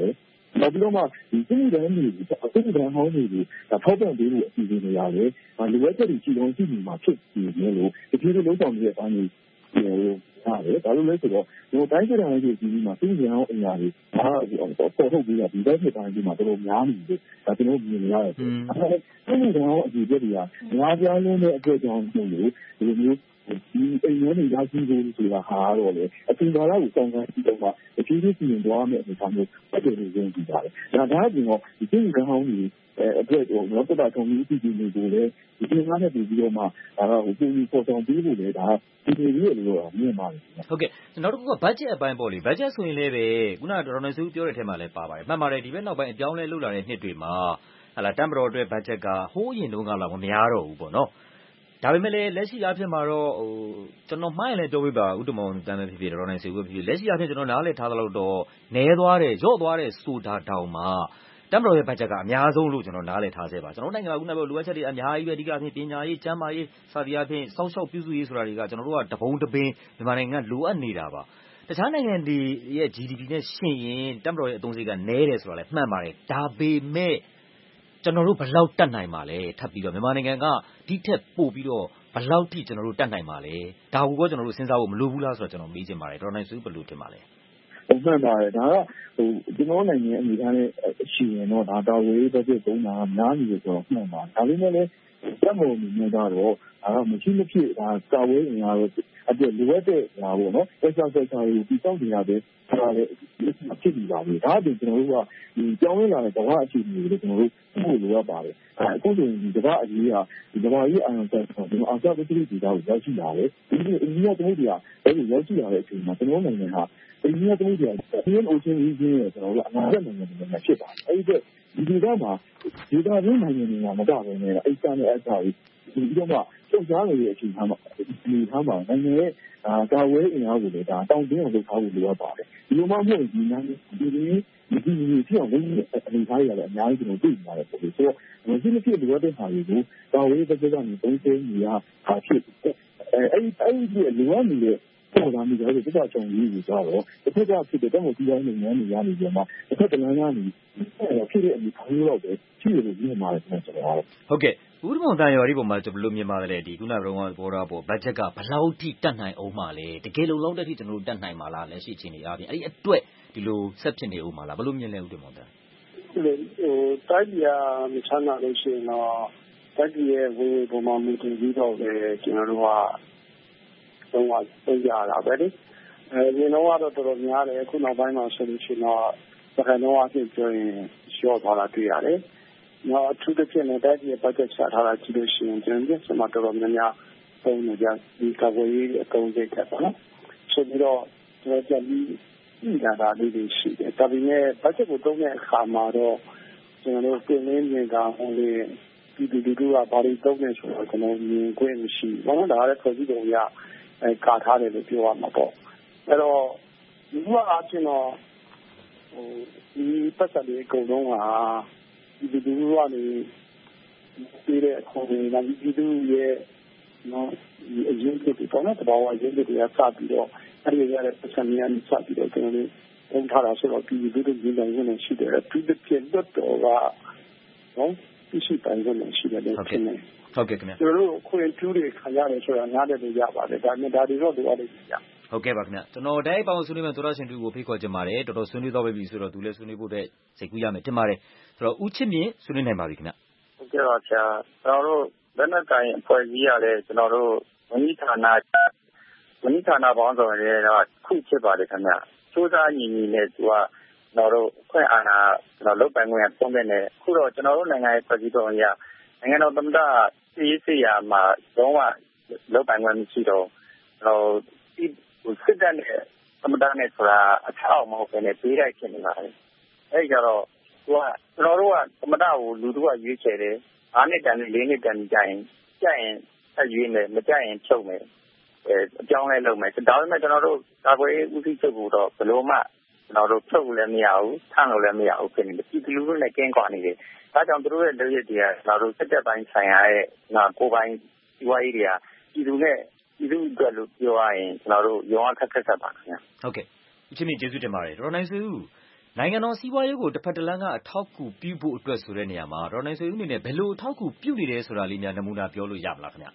နောက်ပြီးတော့မှဒီစစ်မှုထမ်းတွေကိုစစ်မှုထမ်းဟောင်းတွေကိုထောက်ပံ့ပေးဖို့အစီအစဉ်တွေရတယ်လိုအပ်ချက်တွေရှိတော့ရှိနေမှာဖြစ်နေတယ်လို့တဖြည်းဖြည်းလုံးဆောင်နေတဲ့အပိုင်းတွေရတယ်ဒါလို့လဲဆိုတော့ဒီတိုင်းစစ်တိုင်းတွေကြီးမှာစစ်မှုထမ်းဟောင်းအရာတွေဒါပေါ်ထုတ်ပြီးတော့ဒီတိုင်းစစ်တိုင်းကြီးမှာတော်တော်များနေတယ်ဒါကျွန်တော်မြင်နေရတယ်စစ်မှုထမ်းဟောင်းအစီအစဉ်တွေကများပြားနေတဲ့အတွက်ကြောင့်မို့လို့ဒီလိုမျိုးဒီအိမ်ထဲနေရရှိဖို့ဆိုတာဟာတော့လေအပြင်ကာလကိုစောင့်ကြည့်တော့မှအဖြည်းဖြည်းပြင်သွားမယ်အနေထားမျိုးပတ်တယ်လို့ယုံကြည်ပါတယ်။ဒါဒါအပြင်တော့ဒီစိတ်ကောင်းကြီးအတွက်ဟိုတော့တက်တာထုံပြီးပြည်ပြည်တွေကိုလည်းဒီပြင်ကားနဲ့ပြီးတော့မှဒါတော့ဟိုပြည်ပေါ်ဆောင်ပြီးဖို့လေဒါဒီလိုကြီးလို့တော့မြင်ပါတယ်။ဟုတ်ကဲ့နောက်တစ်ခုက budget အပိုင်းပေါ့လေ budget ဆိုရင်လည်းပဲခုနကဒေါက်တာစုပြောတဲ့ထဲမှာလည်းပါပါတယ်မှန်ပါတယ်ဒီဘက်နောက်ပိုင်းအပြောင်းလဲလုပ်လာတဲ့နှစ်တွေမှာဟာလာတမ်ဘတော်အတွက် budget ကဟိုးအရင်တုန်းကလောက်မများတော့ဘူးပေါ့နော်ဒါပေမဲ့လည်းလက်ရှိအားဖြင့်မှာတော့ဟိုကျွန်တော်မှားရင်လည်းပြောပြပါဦးတမောင်တန်းလည်းဖြစ်ဖြစ်ဒေါက်တာနိုင်စေဦးဖြစ်ဖြစ်လက်ရှိအားဖြင့်ကျွန်တော်နားလည်ထားသလောက်တော့နည်းသွားတယ်ညော့သွားတယ်ဆိုတာတောင်မှတမ်ဘတော်ရဲ့ budget ကအများဆုံးလို့ကျွန်တော်နားလည်ထားစေပါကျွန်တော်နိုင်ငံကခုနကပြောလိုအပ်ချက်တွေအများကြီးပဲအဓိကအဖြစ်ပညာရေးကျန်းမာရေးစသည်အားဖြင့်စောင့်ရှောက်ပြုစုရေးဆိုတာတွေကကျွန်တော်တို့ကတပုံးတပင်းမြန်မာနိုင်ငံကလိုအပ်နေတာပါတခြားနိုင်ငံတွေရဲ့ ဂျီဒီပီ နဲ့ရှင်းရင်တမ်ဘတော်ရဲ့အသုံးစရိတ်ကနည်းတယ်ဆိုတာလည်းမှန်ပါတယ်ဒါပေမဲ့ကျွန်တော်တို့ဘယ်လောက်တတ်နိုင်မှာလဲထပ်ပြီးတော့မြန်မာနိုင်ငံကဒီထက်ပိုပြီးတော့ဘယ်လောက်ထိကျွန်တော်တို့တတ်နိုင်မှာလဲဒါကိုကျွန်တော်တို့စဉ်းစားဖို့မလိုဘူးလားဆိုတော့ကျွန်တော်မေးချင်ပါတယ်ဒေါက်တာနိုင်စုဘယ်လိုထင်ပါလဲဟုတ်မှန်ပါတယ်ဒါကဟိုကျွန်တော်နိုင်ငံအနေနဲ့လည်းရှိရင်တော့ဒါတော်ဝေးတစ်ပြည့်သုံးတာများနေတယ်ဆိုတော့မှန်ပါဒါပေမဲ့လည်းတက်မလို့မြင်တော့ဒါကမရှိမဖြစ်ဒါကာဝေးအင်အားတော့အတွက်လိုအပ်တဲ့ဟာပေါ့နော် exercise တွေကိုပြီးတောင်းနေရတယ်ဒါလည်းဖြစ်ပြီးပါပြီဒါအပြင်ကျွန်တော်တို့ကဒီကြောင်းရလာတဲ့ကမ္ဘာအခြေအနေတွေကျွန်တော်တို့ပို့လိုရပါတယ်အခုဆိုရင်ဒီကမ္ဘာအရေးကဒီကမ္ဘာကြီးအာရုံစိုက်တော့ကျွန်တော်အာရှပစိဖိတ်ဒေသကိုရောက်ရှိလာတယ်ဒီအိန္ဒိယသမုဒ္ဒရာအဲဒီရောက်ရှိလာတဲ့အချိန်မှာကျွန်တော်နိုင်ငံဟာအိန္ဒိယသမုဒ္ဒရာ Indian Ocean region ရဲ့ကျွန်တော်တို့အနာဂတ်နိုင်ငံတွေနဲ့ဖြစ်ပါတယ်အဲဒီအတွက်ဒီဒေသမှာဒေသတွင်းနိုင်ငံတွေကမကဘဲနဲ့အိစာနဲ့အစာတွေဒီတော့မှစုံစားနေတဲ့အချိန်မှာဒီထားမှာနိုင်ငံရဲ့ကာဝေးအင်အားကိုလည်းဒါတောင်းတင်းအောင်လုပ်ထားဖို့လိုအပ်ပါတယ်ဒီလိုမှမဟုတ်ဒီနိုင်ငံဒီဒီဒီဒီဖြစ်အောင်လုပ်နေတဲ့အနေအထားတွေလည်းအများကြီးကျွန်တော်တွေ့နေရတယ်ပေါ့လေဆိုတော့မရှိမဖြစ်လိုအပ်တဲ့ဟာတွေကိုကာဝေးတစ်ချက်ကနေသုံးသိနေရတာဖြစ်အဲအဲ့အဲ့ဒီလိုအပ်နေတဲ့ပေါ်လာနေတဲ့ဒီကကြုံရည်ကြီးတော့တစ်ခါကဖြစ်တဲ့တော့ဒီတိုင်းနိုင်ငံတွေရနေကြမှာတစ်ခါတလန်းကနေဖြစ်တဲ့အနေအထားမျိုးတော့ပဲရှိတယ်လို့မြင်ပါတယ်ကျွန်တော်ကတော့ဟုတ်ကဲ့ဦးတမောင်တန်ရော်ဒီပုံမှာကျွန်တော်ဘယ်လိုမြင်ပါသလဲဒီခုနကတော့ဘောရာပေါ် budget ကဘယ်လောက်ထိတက်နိုင်အောင်မှာလဲတကယ်လုံလောက်တဲ့ထိကျွန်တော်တို့တက်နိုင်မှာလားလက်ရှိအခြေအနေအားဖြင့်အဲ့ဒီအတွက်ဒီလိုဆက်ဖြစ်နေအောင်မှာလားဘယ်လိုမြင်လဲဦးတမောင်တန်ဟိုတိုက်ပြမချမ်းသာလို့ရှိရင်တော့တိုက်ပြရဲ့ဝေပုံမှာမူတည်ပြီးတော့လေကျွန်တော်တို့ကသုံးပါသုံးကြတာပဲလေအဲဒီတော့ကတော့တော်တော်များတယ်အခုနောက်ပိုင်းမှာဆိုလို့ရှိရင်တော့စကားလုံးအဖြစ်ပြောရင်ရှော့သွားတာတွေ့ရတယ်နောက်အထူးသဖြင့်လည်းတိုက်ပြရဲ့ budget ချထားတာကြည့်လို့ရှိရင်ကျွန်တော်စမတော်တော်များများပုံနေကြဒီကာကွယ်ရေးအကုန်စိတ်ထက်ပါနော်ဆိုပြီးတော့ကျွန်တော်ကြည့်ပြီးလာတာလေးတွေရှိတယ်ဒါပေမဲ့ budget ကိုသုံးတဲ့အခါမှာတော့ကျွန်တော်တို့ပြင်ရင်းမြင်ကဟိုလေဒီဒီဒီကဘာတွေသုံးနေဆိုတော့ကျွန်တော်မြင်ခွင့်မရှိဘူးဘာလို့ဒါလည်းဖွဲ့စည်းပုံရအဲကာထားတယ်လို့ပြောရမှာပေါ့အဲ့တော့ဒီကအားဖြင့်တော့ဟိုဒီပတ်သက်တဲ့အကုန်လုံးကဒီဒီဒီကနေပြည်တဲ့အခုဒီဒီဒီရဲ့နော်ဒီအရင်ကတည်းကတော့တဘာဝအရင်ကတည်းကစပြီးတော့အဲ့ဒီရတဲ့ပတ်စံများနဲ့စပြီးတော့ကျွန်တော်တို့ပုံထားတာဆိုတော့ဒီဒီဒီဒီတိုင်းနဲ့ရှိတယ်သူတစ်ပြည့်တော့တော့နော်ဒီရှိတိုင်းနဲ့ရှိတယ်ဟုတ်ကဲ့ဟုတ်ကဲ့ခင်ဗျာကျွန်တော်တို့ခွင့်ကျူးတွေခံရတယ်ဆိုတာနားလည်လို့ရပါတယ်ဒါနဲ့ဒါတွေတော့လိုအပ်တယ်ဗျာဟုတ်ကဲ့ပါခင်ဗျာကျွန်တော်တိုက်ပေါင်းဆွေးနွေးမယ်သောရရှင်တူကိုဖိတ်ခေါ်ချင်ပါတယ်တော်တော်ဆွေးနွေးတော့ပြီဆိုတော့သူလည်းဆွေးနွေးဖို့တဲ့စိတ်ကူးရမယ်တင်ပါတယ်ဆိုတော့ဦးချစ်မြင့်ဆွေးနွေးနိုင်ပါပြီခင်ဗျာဟုတ်ကဲ့ပါဗျာကျွန်တော်တို့လက်နက်ကိုင်အဖွဲ့အစည်းရတယ်ကျွန်တော်တို့ဝန်ကြီးဌာနဝန်ကြီးဌာနပေါင်းစုံတွေတော့ခုဖြစ်ပါတယ်ခင်ဗျာစူးစမ်းညီညီနဲ့သူကကျွန်တော်တို့ခွင့်အာဏာကျွန်တော်လုပ်ပိုင်ခွင့်သုံးတဲ့နဲ့အခုတော့ကျွန်တော်တို့နိုင်ငံရဲ့ဖွဲ့စည်းပုံအရနိုင်ငံတော်သမ္မတစီးစီးရာမှာတော့လုပ်ပိုင်ခွင့်မရှိတော့ကျွန်တော်ဒီစစ်တပ်နဲ့သမ္မတနဲ့ဆိုတာအထောက်အမဟုတ်ပဲနဲ့ပေးလိုက်ဖြစ်နေပါတယ်အဲဒီကြတော့သူကကျွန်တော်တို့ကသမ္မတကိုလူတို့ကရွေးချယ်တယ်၅နှစ်တန်နဲ့၄နှစ်တန်ကြရင်ကြရင်အရွေးမယ်မကြရင်ချုပ်မယ်အဲအကြောင်းလဲလုပ်မယ်ဒါပေမဲ့ကျွန်တော်တို့ကာကွယ်ရေးဦးစီးချုပ်ကတော့ဘယ်လိုမှကျွန်တော်တို့ချုပ်လည်းမရဘူးထမ်းလို့လည်းမရဘူးဖြစ်နေတယ်ပြည်သူလူထုနဲ့ကင်းကွာနေတယ်ဒါကြောင့်တို့ရဲ့လုပ်ရည်တွေကကျွန်တော်တို့စစ်တပ်ပိုင်းဆိုင်ရာရဲ့နောက်ကိုပိုင်းဒီဝါးကြီးတွေကပြည်သူနဲ့ပြည်သူအတွက်လို့ပြောရရင်ကျွန်တော်တို့ရောခက်ခက်ခက်ပါခင်ဗျာဟုတ်ကဲ့အချင်းချင်းကျေးဇူးတင်ပါတယ်ဒေါက်တာနိုင်စုဒနိုင်ငံတော်စီးပွားရေးကိုတစ်ဖက်တစ်လမ်းကအထောက်အကူပြုဖို့အတွက်ဆိုတဲ့နေရာမှာဒေါ်နိုင်ဆွေဦးအနေနဲ့ဘယ်လိုအထောက်အကူပြုနေတယ်ဆိုတာလေးများနမူနာပြောလို့ရမလားခင်ဗျ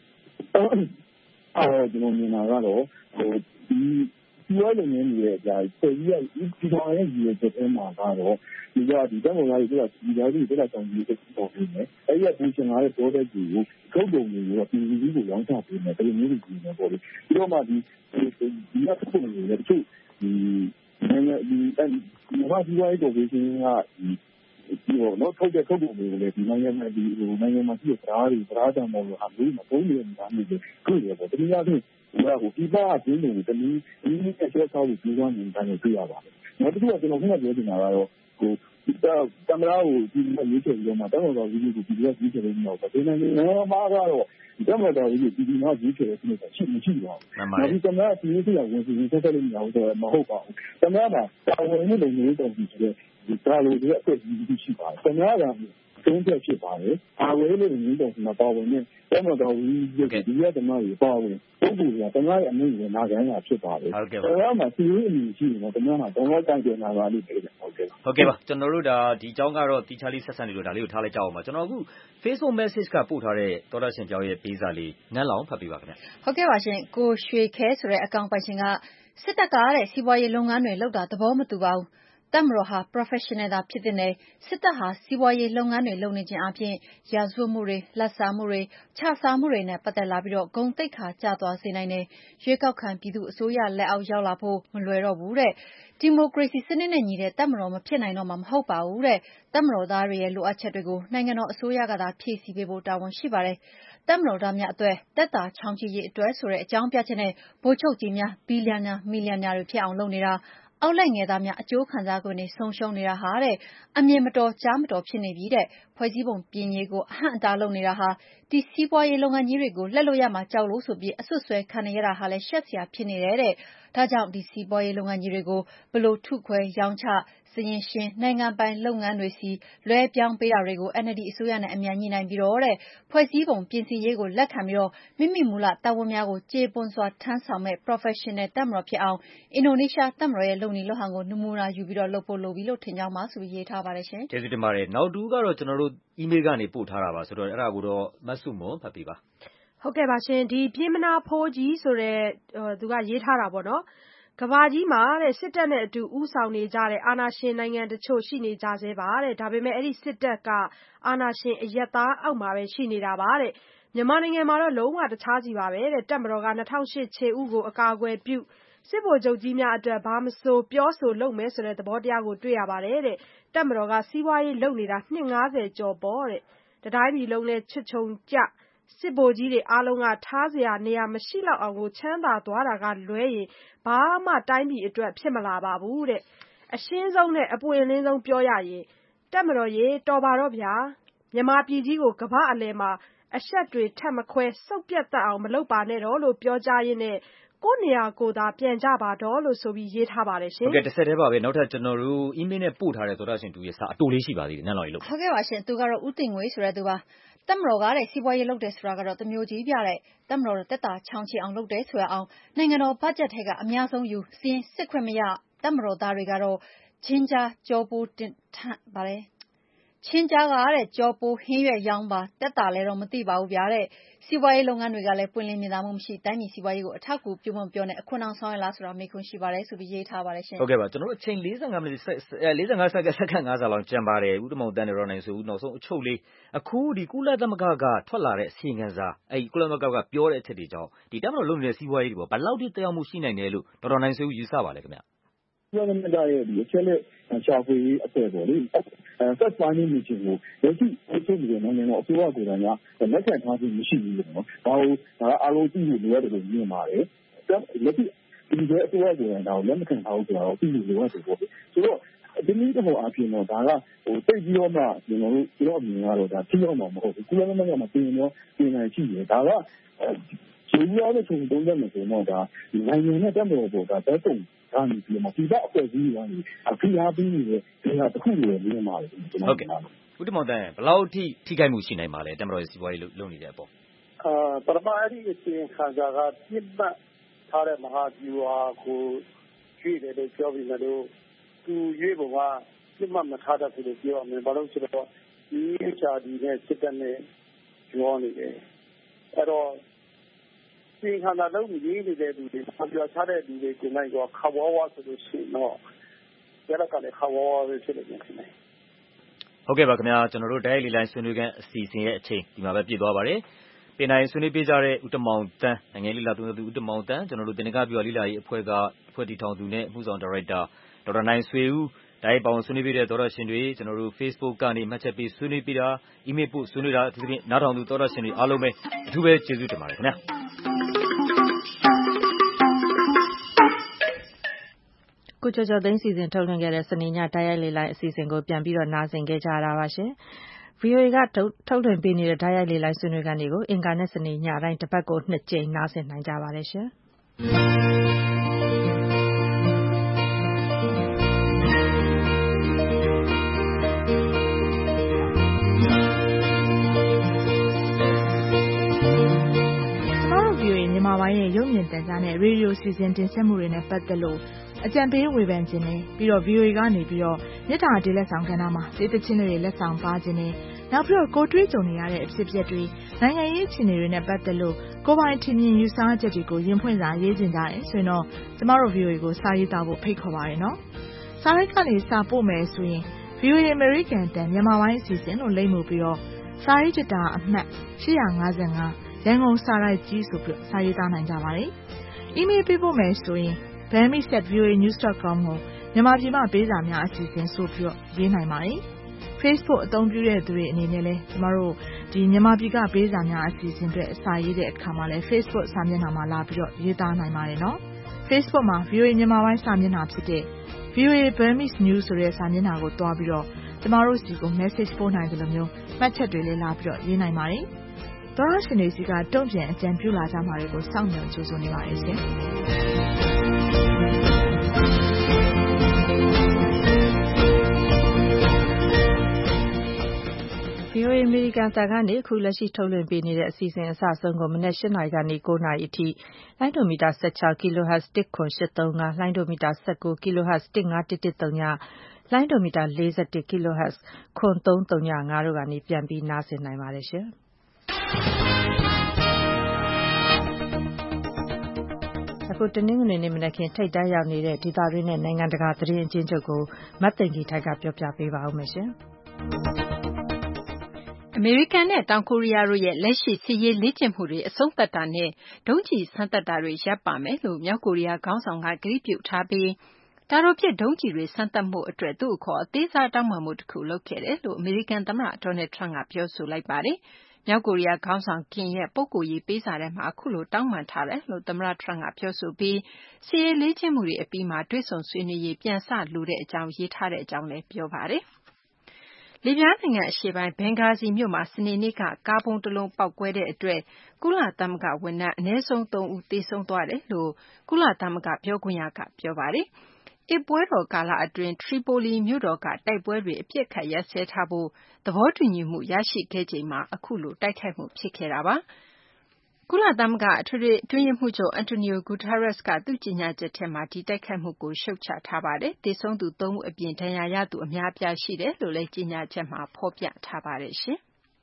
အော်ကျွန်တော်မြင်တာကတော့ဟိုဒီစီးပွားရေးလုပ်ငန်းတွေရဲ့အကြိုက်ပြည်ကြီးဒီကောင်ရဲ့ရည်ရွယ်ချက်အမှာကတော့ဒီကဒီတက်မော်သားတွေကဒီသားတွေတက်လာဆောင်ပြီးပေါ်ပြီးနေအဲ့ဒီကပူရှင်လာတဲ့ product တွေကိုထုတ်ကုန်တွေကိုတော့ပြည်ကြီးကိုရောင်းချပေးမယ်ဒီလိုမျိုးကြီးနေပေါ့လေပြီးတော့မှဒီဒီကထုတ်ကုန်တွေလည်းတချို့ဒီနိုင်ငံဒီမြန်မာစီးပွားရေးကော်ပိုရေးရှင်းကဒီဒီတော့ထုတ်တဲ့ထုတ်ကုန်တွေကိုလည်းဒီနိုင်ငံမှာဒီနိုင်ငံမှာရှိတဲ့ဓာတ်တွေဓာတ်တံပေါ်လို့အမျိုးမပုံးနေနေတာမျိုးတွေတွေ့ရပေါ့ဒီများဖြင့်ဟိုကဒီပါအချင်းတွေတနည်းဒီနည်းအချက်ဆောက်ပြီးပြောင်းနေတာကိုတွေ့ရပါတယ်နောက်တစ်ခုကကျွန်တော်ခုနပြောနေတာကတော့ဟိုကင်မရာကိုဒီလိုရွေးချယ်ပြီးတော့မှတောင်းတော့ဗီဒီယိုကိုဒီလိုရွေးချယ်လို့မရဘူး။ဒီနိုင်ငံမှာကတော့ကင်မရာကိုဒီဒီမှာရွေးချယ်တဲ့စနစ်ကရှိမရှိပါဘူး။နောက်ဒီကင်မရာဒီလိုပြောင်းဝင်ပြီးဆက်ဆက်လို့မရဘူးဆိုတော့မဟုတ်ပါဘူး။ကင်မရာမှာတာဝန်နဲ့လုံနေတော့ဒီဆိုတဲ့ဒီဒါလိုတွေအဖြစ်ကြီးရှိပါတယ်။ကင်မရာကသုံးချက်ဖြစ်ပါတယ်။အာဝဲလို့ငင်းတော့မှာပါဝင်နဲ့ကင်မရာတော်ကြီးဒီရတဲ့မှာပါဝင်ပုဂ္ဂိုလ်ကတမားရဲ့အမိန့်ကိုနာခံရဖြစ်ပါတယ်။ဟုတ်ကဲ့ပါ။ဒါမှစီးရီးအမြင်ရှိရင်တော့တမားမှာတော့တော့ကြိုက်နေတာပါလို့ပြောတယ်ဟုတ်ကဲ့ဟုတ်ကဲ့ပါကျွန်တော်တို့ဒါဒီအကြောင်းကတော့တီချာလေးဆက်ဆံနေလို့ဒါလေးကိုထားလိုက်ကြအောင်ပါကျွန်တော်အခု Facebook message ကပို့ထားတဲ့သောတာရှင်ပြောင်းရဲ့ပေးစာလေးနန်းလောင်ဖတ်ပေးပါခင်ဗျဟုတ်ကဲ့ပါရှင်ကိုရွှေခဲဆိုတဲ့အကောင့်ပိုင်ရှင်ကစစ်တပ်ကတဲ့စီးပွားရေးလုပ်ငန်းတွေလုပ်တာသဘောမတူပါဘူးတပ်မတော်ဟာ professional သာဖြစ်တဲ့စစ်တပ်ဟာစီးပွားရေးလုပ်ငန်းတွေလုပ်နေခြင်းအပြင်ရာဇဝတ်မှုတွေလက်စားမှုတွေခြစားမှုတွေနဲ့ပတ်သက်လာပြီးတော့ဂုဏ်သိက္ခာကျသွားစေနိုင်တယ်ရွေးကောက်ခံပြည်သူအစိုးရလက်အောက်ရောက်လာဖို့မလွယ်တော့ဘူးတဲ့ဒီမိုကရေစီစနစ်နဲ့ညီတဲ့တပ်မတော်မဖြစ်နိုင်တော့မှာမဟုတ်ပါဘူးတဲ့တပ်မတော်သားတွေရဲ့လိုအပ်ချက်တွေကိုနိုင်ငံတော်အစိုးရကသာဖြည့်ဆည်းပေးဖို့တာဝန်ရှိပါတယ်တပ်မတော်သားများအတွက်တက်တာချောင်းကြီးရေးအတွက်ဆိုတဲ့အကြောင်းပြချက်နဲ့ဗိုလ်ချုပ်ကြီးများဘီလီယံနာမီလီယံနာတွေဖြစ်အောင်လုပ်နေတာအောက်လိုက်ငယ်သားများအကျိုးခံစား권တွေဆုံးရှုံးနေတာဟာတဲ့အမြင်မတော်ကြားမတော်ဖြစ်နေပြီတဲ့ဖွဲ့စည်းပုံပြင်ရေးကိုအဟန့်အတားလုပ်နေတာဟာဒီစီးပွားရေးလုပ်ငန်းကြီးတွေကိုလက်လွတ်ရမှာကြောက်လို့ဆိုပြီးအဆွတ်ဆွဲခံနေရတာဟာလည်းရှက်စရာဖြစ်နေတယ်တဲ့ဒါကြောင့်ဒီစီးပွားရေးလုပ်ငန်းကြီးတွေကိုဘလို့ထုခွဲရောင်းချစရင်ရှင်နိုင်ငံပိုင်လုပ်ငန်းတွေစီလွဲပြောင်းပေးတာတွေကို N L D အစိုးရနဲ့အမြန်ညှိနှိုင်းပြီးတော့တဲ့ဖွဲ့စည်းပုံပြင်ဆင်ရေးကိုလက်ခံပြီးတော့မိမိမူလတာဝန်များကိုကျေပွန်စွာထမ်းဆောင်မဲ့ professional တပ်မတော်ဖြစ်အောင်အင်ဒိုနီးရှားတပ်မတော်ရဲ့လုပ်နေလုပ်ဟန်ကိုနမူနာယူပြီးတော့လုပ်ဖို့လိုပြီလို့ထင်ကြောင်းပါဆိုပြီးရေးထားပါတယ်ရှင်ကျေးဇူးတင်ပါတယ်နောက်တူကတော့ကျွန်တော်တို့ email ကနေပို့ထားတာပါဆိုတော့အဲ့ဒါကိုတော့မဆုမွန်ဖတ်ပေးပါဟုတ်ကဲ့ပါရှင်ဒီပြင်းမနာဖိုးကြီးဆိုတဲ့သူကရေးထားတာပေါ့နော်ကဘာကြီးမှာတဲ့စစ်တပ်နဲ့အတူဦးဆောင်နေကြတဲ့အာဏာရှင်နိုင်ငံတချို့ရှိနေကြဆဲပါတဲ့ဒါပေမဲ့အဲ့ဒီစစ်တပ်ကအာဏာရှင်အရက်သားအောက်မှာပဲရှိနေတာပါတဲ့မြန်မာနိုင်ငံမှာတော့လုံးဝတခြားစီပါပဲတဲ့တပ်မတော်က၂၀၀၈ခြေဥကိုအကာအကွယ်ပြုစစ်ဗိုလ်ချုပ်ကြီးများအတွက်ဘာမဆိုပြောဆိုလုပ်မယ်ဆိုတဲ့သဘောတရားကိုတွေ့ရပါတယ်တဲ့တပ်မတော်ကစီးပွားရေးလုပ်နေတာနှစ်၅၀ကျော်ပေါ့တဲ့တတိုင်းပြည်လုံးလဲချွတ်ချုံကြစစ်ဗိုလ်ကြီးတွေအားလုံးကထားစရာနေရာမရှိတော့အောင်ကိုချမ်းသာသွားတာကလွဲရင်ဘာမှတိုင်းပြည်အတွက်ဖြစ်မလာပါဘူးတဲ့အရှင်းဆုံးနဲ့အပွင့်လင်းဆုံးပြောရရင်တပ်မတော်ရေတော်ပါတော့ဗျာမြန်မာပြည်ကြီးကိုကမ္ဘာအလယ်မှာအဆက်တွေထပ်မခွဲစုပ်ပြတ်တတ်အောင်မလုပ်ပါနဲ့တော့လို့ပြောကြရင်းနဲ့ကိုနေရာကိုသာပြန်ကြပါတော့လို့ဆိုပြီးရေးထားပါတယ်ရှင်ဟုတ်ကဲ့တစ်ဆက်တည်းပါပဲနောက်ထပ်ကျွန်တော်တို့ email နဲ့ပို့ထားတဲ့သောတာရှင်တူရဲ့စာအတူလေးရှိပါသေးတယ်နန်းတော်ကြီးလို့ဟုတ်ကဲ့ပါရှင်သူကတော့ဦးတင်ငွေဆိုတဲ့သူပါတပ်မတော်ကတဲ့စီးပွားရေးလုပ်တယ်ဆိုတာကတော့တမျိုးကြီးပြတဲ့တပ်မတော်တက်တာချောင်းချအောင်လုပ်တယ်ဆိုရအောင်နိုင်ငံတော်ဘတ်ဂျက်ထဲကအများဆုံးယူစီးရင်စစ်ခွင့်မရတပ်မတော်သားတွေကတော့ချင်းကြားကြောပိုးတင်ထန့်ပါတယ်ချင်းကြားကတဲ့ကြောပိုးဟင်းရွက်ရောင်းပါတက်တာလည်းတော့မသိပါဘူးဗျာတဲ့စီးပွားရေးလုပ်ငန်းတွေကလည်းပွင့်လင်းမြင်သာမှုမရှိတိုင်းပြည်စီးပွားရေးကိုအထောက်အကူပြုမပြောနဲ့အခွင့်အရေးဆောင်ရလားဆိုတာမေးခွန်းရှိပါတယ်ဆိုပြီးရေးထားပါတယ်ရှင်ဟုတ်ကဲ့ပါကျွန်တော်တို့အချိန်၄၅မိနစ်၄၅စက္ကန့်စက္ကန့်၅ဆလောက်ကျန်ပါတယ်ဦးတမောင်တန်နေရောနိုင်ဆိုဦးနောက်ဆုံးအချုပ်လေးအခုဒီကုလသမဂ္ဂကထွက်လာတဲ့အစီရင်ခံစာအဲ့ကုလသမဂ္ဂကပြောတဲ့အချက်တွေကြောင့်ဒီတပ်မတော်လုပ်နေတဲ့စီးပွားရေးတွေပေါ့ဘယ်လောက်ထိတရားမှုရှိနိုင်တယ်လို့ဒေါက်တာနိုင်ဆွေဦးယူဆပါလဲခင်ဗျာကုလသမဂ္ဂရဲ့ဒီအချက်လက်ရှာဖွေရေးအဖွဲ့ပေါ့လေအဲ first finding mission ကိုလက်ရှိအချက်တွေနိုင်ငံတော်အစိုးရကိုယ်တိုင်ကလက်ခံထားခြင်းမရှိဘူးလို့နော်ဒါကိုဒါအားလုံးသိလို့လိုရတယ်လို့မြင်ပါတယ်လက်ရှိဒီကအစိုးရကိုယ်တိုင်ဒါကိုလက်မခံထားဘူးဆိုတော့သိလို့လိုရတယ်ပေါ့ဆိုတော့ဒီနည်းတော့အပြင်တော့ဒါကဟိုတိတ်ပြီးတော့မှကျွန်တော်တို့ကျွန်တော်အမြင်ကတော့ဒါထိရောက်မှာမဟုတ်ဘူးကုလသမဂ္ဂမှာပြင်ရောပြင်နိုင်ရှိတယ်ဒါကဒီလိုမျိုးချုံတုံးတယ်ဆိုတော့ဒါနိုင်ငံနဲ့တက်တော်ပေါ်ကတက်တုံဒါမျိုးပြီးမှဒီဘက်အဖွဲ့အစည်းကနေဖိအားပေးနေတဲ့ဒီဟာတစ်ခုလိုမြင်ပါတယ်ကျွန်တော်ဟုတ်ကဲ့ဦးတမောင်တန်ဘယ်လောက်ထိထိခိုက်မှုရှိနိုင်ပါလဲတက်မတော်ရဲ့စီးပွားရေးလုပ်နေတဲ့အပေါ်အာပရမအရီအစီရင်ခံစာကပြစ်မှတ်ထားတဲ့မဟာဗျူဟာကိုကြည့်တယ်လို့ပြောပြီးတော့သူရွေးပုံကပြစ်မှတ်မထားတတ်ဘူးလို့ပြောရမယ်ဘာလို့ဆိုတော့ဒီ H R D နဲ့စစ်တပ်နဲ့ပြောနေတယ်အဲ့တော့သင်္ခါရလုံးရေးနေတဲ့လူတွေပြောချတဲ့လူတွေကိုနိုင်တော့ခဝဝဆိုလို့ရှိတော့ရတဲ့ကလည်းခဝဝပဲဖြစ်နေတယ်ခင်ဗျဟုတ်ကဲ့ပါခင်ဗျာကျွန်တော်တို့တိုင်းလီလိုင်းဆွေးနွေးခန်းအစီအစဉ်ရဲ့အချိန်ဒီမှာပဲပြည့်သွားပါတယ်ပြင်နိုင်ဆွေးနွေးပေးကြတဲ့ဦးတမောင်တန်းနိုင်ငံရေးလာသူဦးတမောင်တန်းကျွန်တော်တို့တင်နကပြလီလာရေးအဖွဲ့ကအဖွဲ့တီထောင်သူနဲ့မှုဆောင်ဒါရိုက်တာဒေါက်တာနိုင်ဆွေဦးတိုင်းပေါင်းဆွေးနွေးပေးတဲ့သောရရှင်တွေကျွန်တော်တို့ Facebook ကနေမှတ်ချက်ပေးဆွေးနွေးပေးတာ email ပို့ဆွေးနွေးတာဒီပြင်နားထောင်သူသောရရှင်တွေအားလုံးပဲအထူးပဲကျေးဇူးတင်ပါတယ်ခင်ဗျာကိုကျော်ကျော်သိန်းစီစဉ်ထုတ်လွှင့်ခဲ့တဲ့စနေညတိုက်ရိုက်လေလိုင်းအစီအစဉ်ကိုပြန်ပြီးတော့နားဆင်ခဲ့ကြရတာပါရှင်။ဗီအိုအေ ကထုတ်လွှင့်ပေးနေတဲ့တိုက်ရိုက်လေလိုင်းဆွေးနွေးခန်းတွေကိုအင်ကာနဲ့စနေညတိုင်းတစ်ပတ်ကိုနှစ်ကြိမ်နားဆင်နိုင်ကြပါတယ်ရှင်။မြန်မာပိုင်းရဲ့ရုပ်မြင်သံကြားနဲ့ရေဒီယိုစီစဉ်တင်ဆက်မှုတွေနဲ့ပတ်သက်လို့အကြံပေးဝေဖန်ခြင်းနဲ့ပြီးတော့ ဗီအိုအေ ကနေပြီးတော့မြစ်တာဒေလက်ဆောင်ကဏ္ဍမှာစေတချင်းတွေလက်ဆောင်ပါခြင်းနဲ့နောက်ပြီးတော့ကိုတွေးကြုံနေရတဲ့အဖြစ်အပျက်တွေနိုင်ငံရေးအခြေအနေတွေနဲ့ပတ်သက်လို့ကိုပိုင်ထင်မြင်ယူဆချက်တွေကိုရင်ဖွင့်စာရေးခြင်းကြတယ်ဆိုရင်တော့ကျမတို့ ဗီအိုအေ ကိုစာရေးသားဖို့ဖိတ်ခေါ်ပါရနော်။စာရိုက်ကနေစာပို့မယ်ဆိုရင် ဗီအိုအေ American တန်မြန်မာပိုင်းအစီအစဉ်လို့လိမ့်မှုပြီးတော့စာရေးကြတာအမှတ်ရှစ်၅၅ရန်ကုန်စာရိုက်ကြီးဆိုပြီးစာရေးသားနိုင်ကြပါတယ်။ email ပေးဖို့မယ်ဆိုရင် burmese at v o a news dot com ကိုမြန်မာပြည်မှာပေးစာများအစီအစဉ်ဆိုပြီးတော့ရေးနိုင်ပါတယ်။ Facebook အသုံးပြုတဲ့သူတွေအနေနဲ့လည်းကျမတို့ဒီမြန်မာပြည်ကပေးစာများအစီအစဉ်တွေအစာရေးတဲ့အခါမှာလည်း Facebook စာမျက်နှာမှာလာပြီးတော့ရေးသားနိုင်ပါတယ်နော်။ Facebook မှာ ဗီအိုအေ မြန်မာပိုင်းစာမျက်နှာဖြစ်တဲ့ ဗီအိုအေ Burmese News ဆိုတဲ့စာမျက်နှာကိုတွားပြီးတော့ကျမတို့စီကို message ပို့နိုင်တယ်လို့မျိုးမှတ်ချက်တွေလည်းလာပြီးတော့ရေးနိုင်ပါတယ်။သောရရှင်တွေစီကတုံ့ပြန်အကြံပြုလာကြမှာတွေကိုစောင့်မျှော်ကြိုဆိုနေပါတယ်ရှင်။ဗီအိုအေ American အသံကနေအခုလက်ရှိထုတ်လွှင့်ပေးနေတဲ့အစီအစဉ်အစအဆုံးကိုမနက်၈နာရီကနေ၉နာရီအထိလိုင်းဒိုမီတာ၁၆ kilohertz တစ်ခွန်၈၃၅လိုင်းဒိုမီတာ၁၉ kilohertz တစ်၅၁၁၃လိုင်းဒိုမီတာ၄၁ kilohertz ခွန်၃၃၅တို့ကနေပြန်ပြီးနားဆင်နိုင်ပါတယ်ရှင်။အခုတနင်္ဂနွေနေ့မနက်ခင်းထိပ်တန်းရောက်နေတဲ့ဒေသတွင်းနဲ့နိုင်ငံတကာသတင်းအကျဉ်းချုပ်ကိုမတ်သိန်ကြီးထိုက်ကပြောပြပေးပါဦးမယ်ရှင်။အမေရိကန်နဲ့တောင်ကိုရီးယားတို့ရဲ့လက်ရှိစစ်ရေးလေ့ကျင့်မှုတွေအဆုံးသတ်တာနဲ့ဒုံးကျည်စမ်းသပ်တာတွေရပ်ပါမယ်လို့မြောက်ကိုရီးယားခေါင်းဆောင်ကကတိပြုထားပြီးတာတိုပစ်ဒုံးကျည်တွေစမ်းသပ်မှုအတွက်သူ့အခေါ်အသေးစားတောင်းပန်မှုတစ်ခုလုပ်ခဲ့တယ်လို့အမေရိကန်သမ္မတဒေါ်နယ်ထရန့်ကပြောဆိုလိုက်ပါတယ်။မြောက်ကိုရီးယားခေါင်းဆောင်ကင်ရဲ့ပုဂ္ဂိုလ်ရေးပေးစာထဲမှာအခုလိုတောင်းပန်ထားတယ်လို့သမ္မတထရန့်ကပြောဆိုပြီးစစ်ရေးလေ့ကျင့်မှုတွေအပြီးမှာတွေ့ဆုံဆွေးနွေးရေးပြန်ဆလိုတဲ့အကြောင်းရေးထားတဲ့အကြောင်းလည်းပြောပါတယ်။လီဗျားနိုင်ငံအရှေ့ပိုင်းဘင်ဂါဇီမြို့မှာစနေနေ့ကကားပုံးတစ်လုံးပေါက်ကွဲတဲ့အတွက်ကုလသမဂ္ဂဝန်ထမ်းအနည်းဆုံးသုံးဦးသေဆုံးသွားတယ်လို့ကုလသမဂ္ဂပြောခွင့်ရကပြောပါတယ်။အစ်ပွဲတော်ကာလအတွင်းထရီပိုလီမြို့တော်ကတိုက်ပွဲတွေအပြစ်ခတ်ရပ်စဲထားဖို့သဘောတူညီမှုရရှိခဲ့ချိန်မှာအခုလိုတိုက်ခိုက်မှုဖြစ်ခဲ့တာပါ။ကုလသမဂ္ဂအထွေထွေအတွင်းရေးမှူးချုပ်အန်တိုနီယိုဂူတာရက်စ်ကသူ့ကြေညာချက်ထဲမှာဒီတိုက်ခိုက်မှုကိုရှုတ်ချထားပါတယ်။သေဆုံးသူသုံးဦးအပြင်ဒဏ်ရာရသူအများအပြားရှိတယ်လို့လည်းကြေညာချက်မှာဖော်ပြထားပါတယ်ရှင်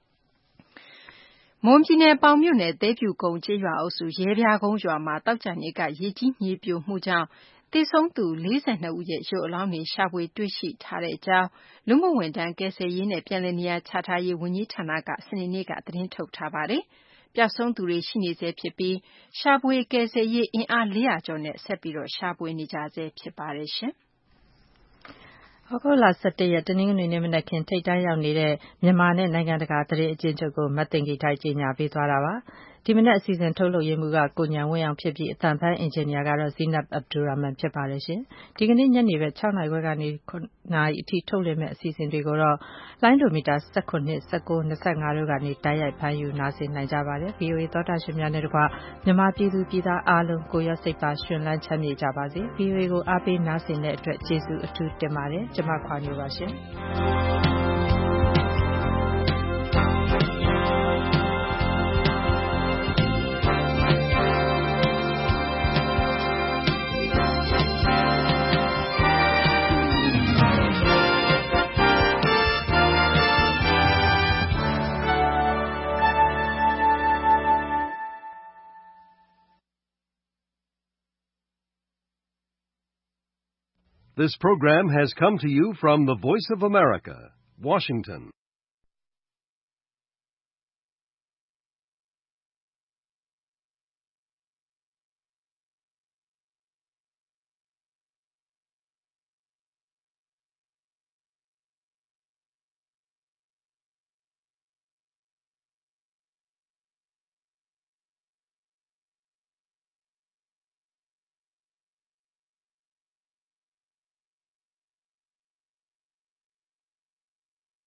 ။မွန်ပြည်နယ်ပေါင်မြို့နယ်သဲဖြူကုန်းကျေးရွာအုပ်စုရဲပြားကုန်းရွာမှာတောက်ကြနေကရေကြီးမြေပြိုမှုကြောင့်သေဆုံးသူလေး၂ဦးရဲ့ရုပ်အလောင်းတွေရှာဖွေတွေ့ရှိထားတဲ့အကြောင်းလူမှုဝန်ထမ်းကယ်ဆယ်ရေးနဲ့ပြည်လည်နေရာချထားရေးဝန်ကြီးဌာနကစနေနေ့ကသတင်းထုတ်ထားပါတယ်။ပျောက်ဆုံးသူတွေရှိနေဆဲဖြစ်ပြီးရှာဖွေကယ်ဆယ်ရေးအင်အားလေးရာကျော်နဲ့ဆက်ပြီးတော့ရှာဖွေနေကြဆဲဖြစ်ပါတယ်ရှင်။ဩဂုတ်လ၁၁ရက်တနင်္ဂနွေနေ့မနက်ခင်းထိပ်တန်းရောက်နေတဲ့မြန်မာနဲ့နိုင်ငံတကာသတင်းအကျဉ်းချုပ်ကိုမတ်သိန်ကြီးထိုက်ကြီးညာပေးသွားတာပါ။ဒီမနက်အစီအစဉ်ထုတ်လုပ်ရေးမှူးကကိုညံဝင်းအောင်ဖြစ်ပြီးအသံဖန်အင်ဂျင်နီယာကတော့ဇီနပ်အဗ်ဒူရာမန်ဖြစ်ပါတယ်ရှင်။ဒီကနေ့ညနေပဲ၆နာရီခွဲကနေခုနာရီအထိထုတ်လွှင့်မဲ့အစီအစဉ်တွေကိုတော့လိုင်းဒိုမီတာ၁၇ ၁၉ ၂၅တို့ကနေတိုက်ရိုက်ဖမ်းယူနားဆင်နိုင်ကြပါတယ်။ ဗီအိုအေသောတာရှင်များနဲ့တကွမြန်မာပြည်သူပြည်သားအားလုံးကိုရောစိတ်ပါရှင်လန်းချမ်းမြေ့ကြပါစေ။ ဗီအိုအေကိုအားပေးနားဆင်တဲ့အတွက်ကျေးဇူးအထူးတင်ပါတယ်။ကျွန်မခွာညိုပါရှင်။ This program has come to you from the Voice of America, Washington.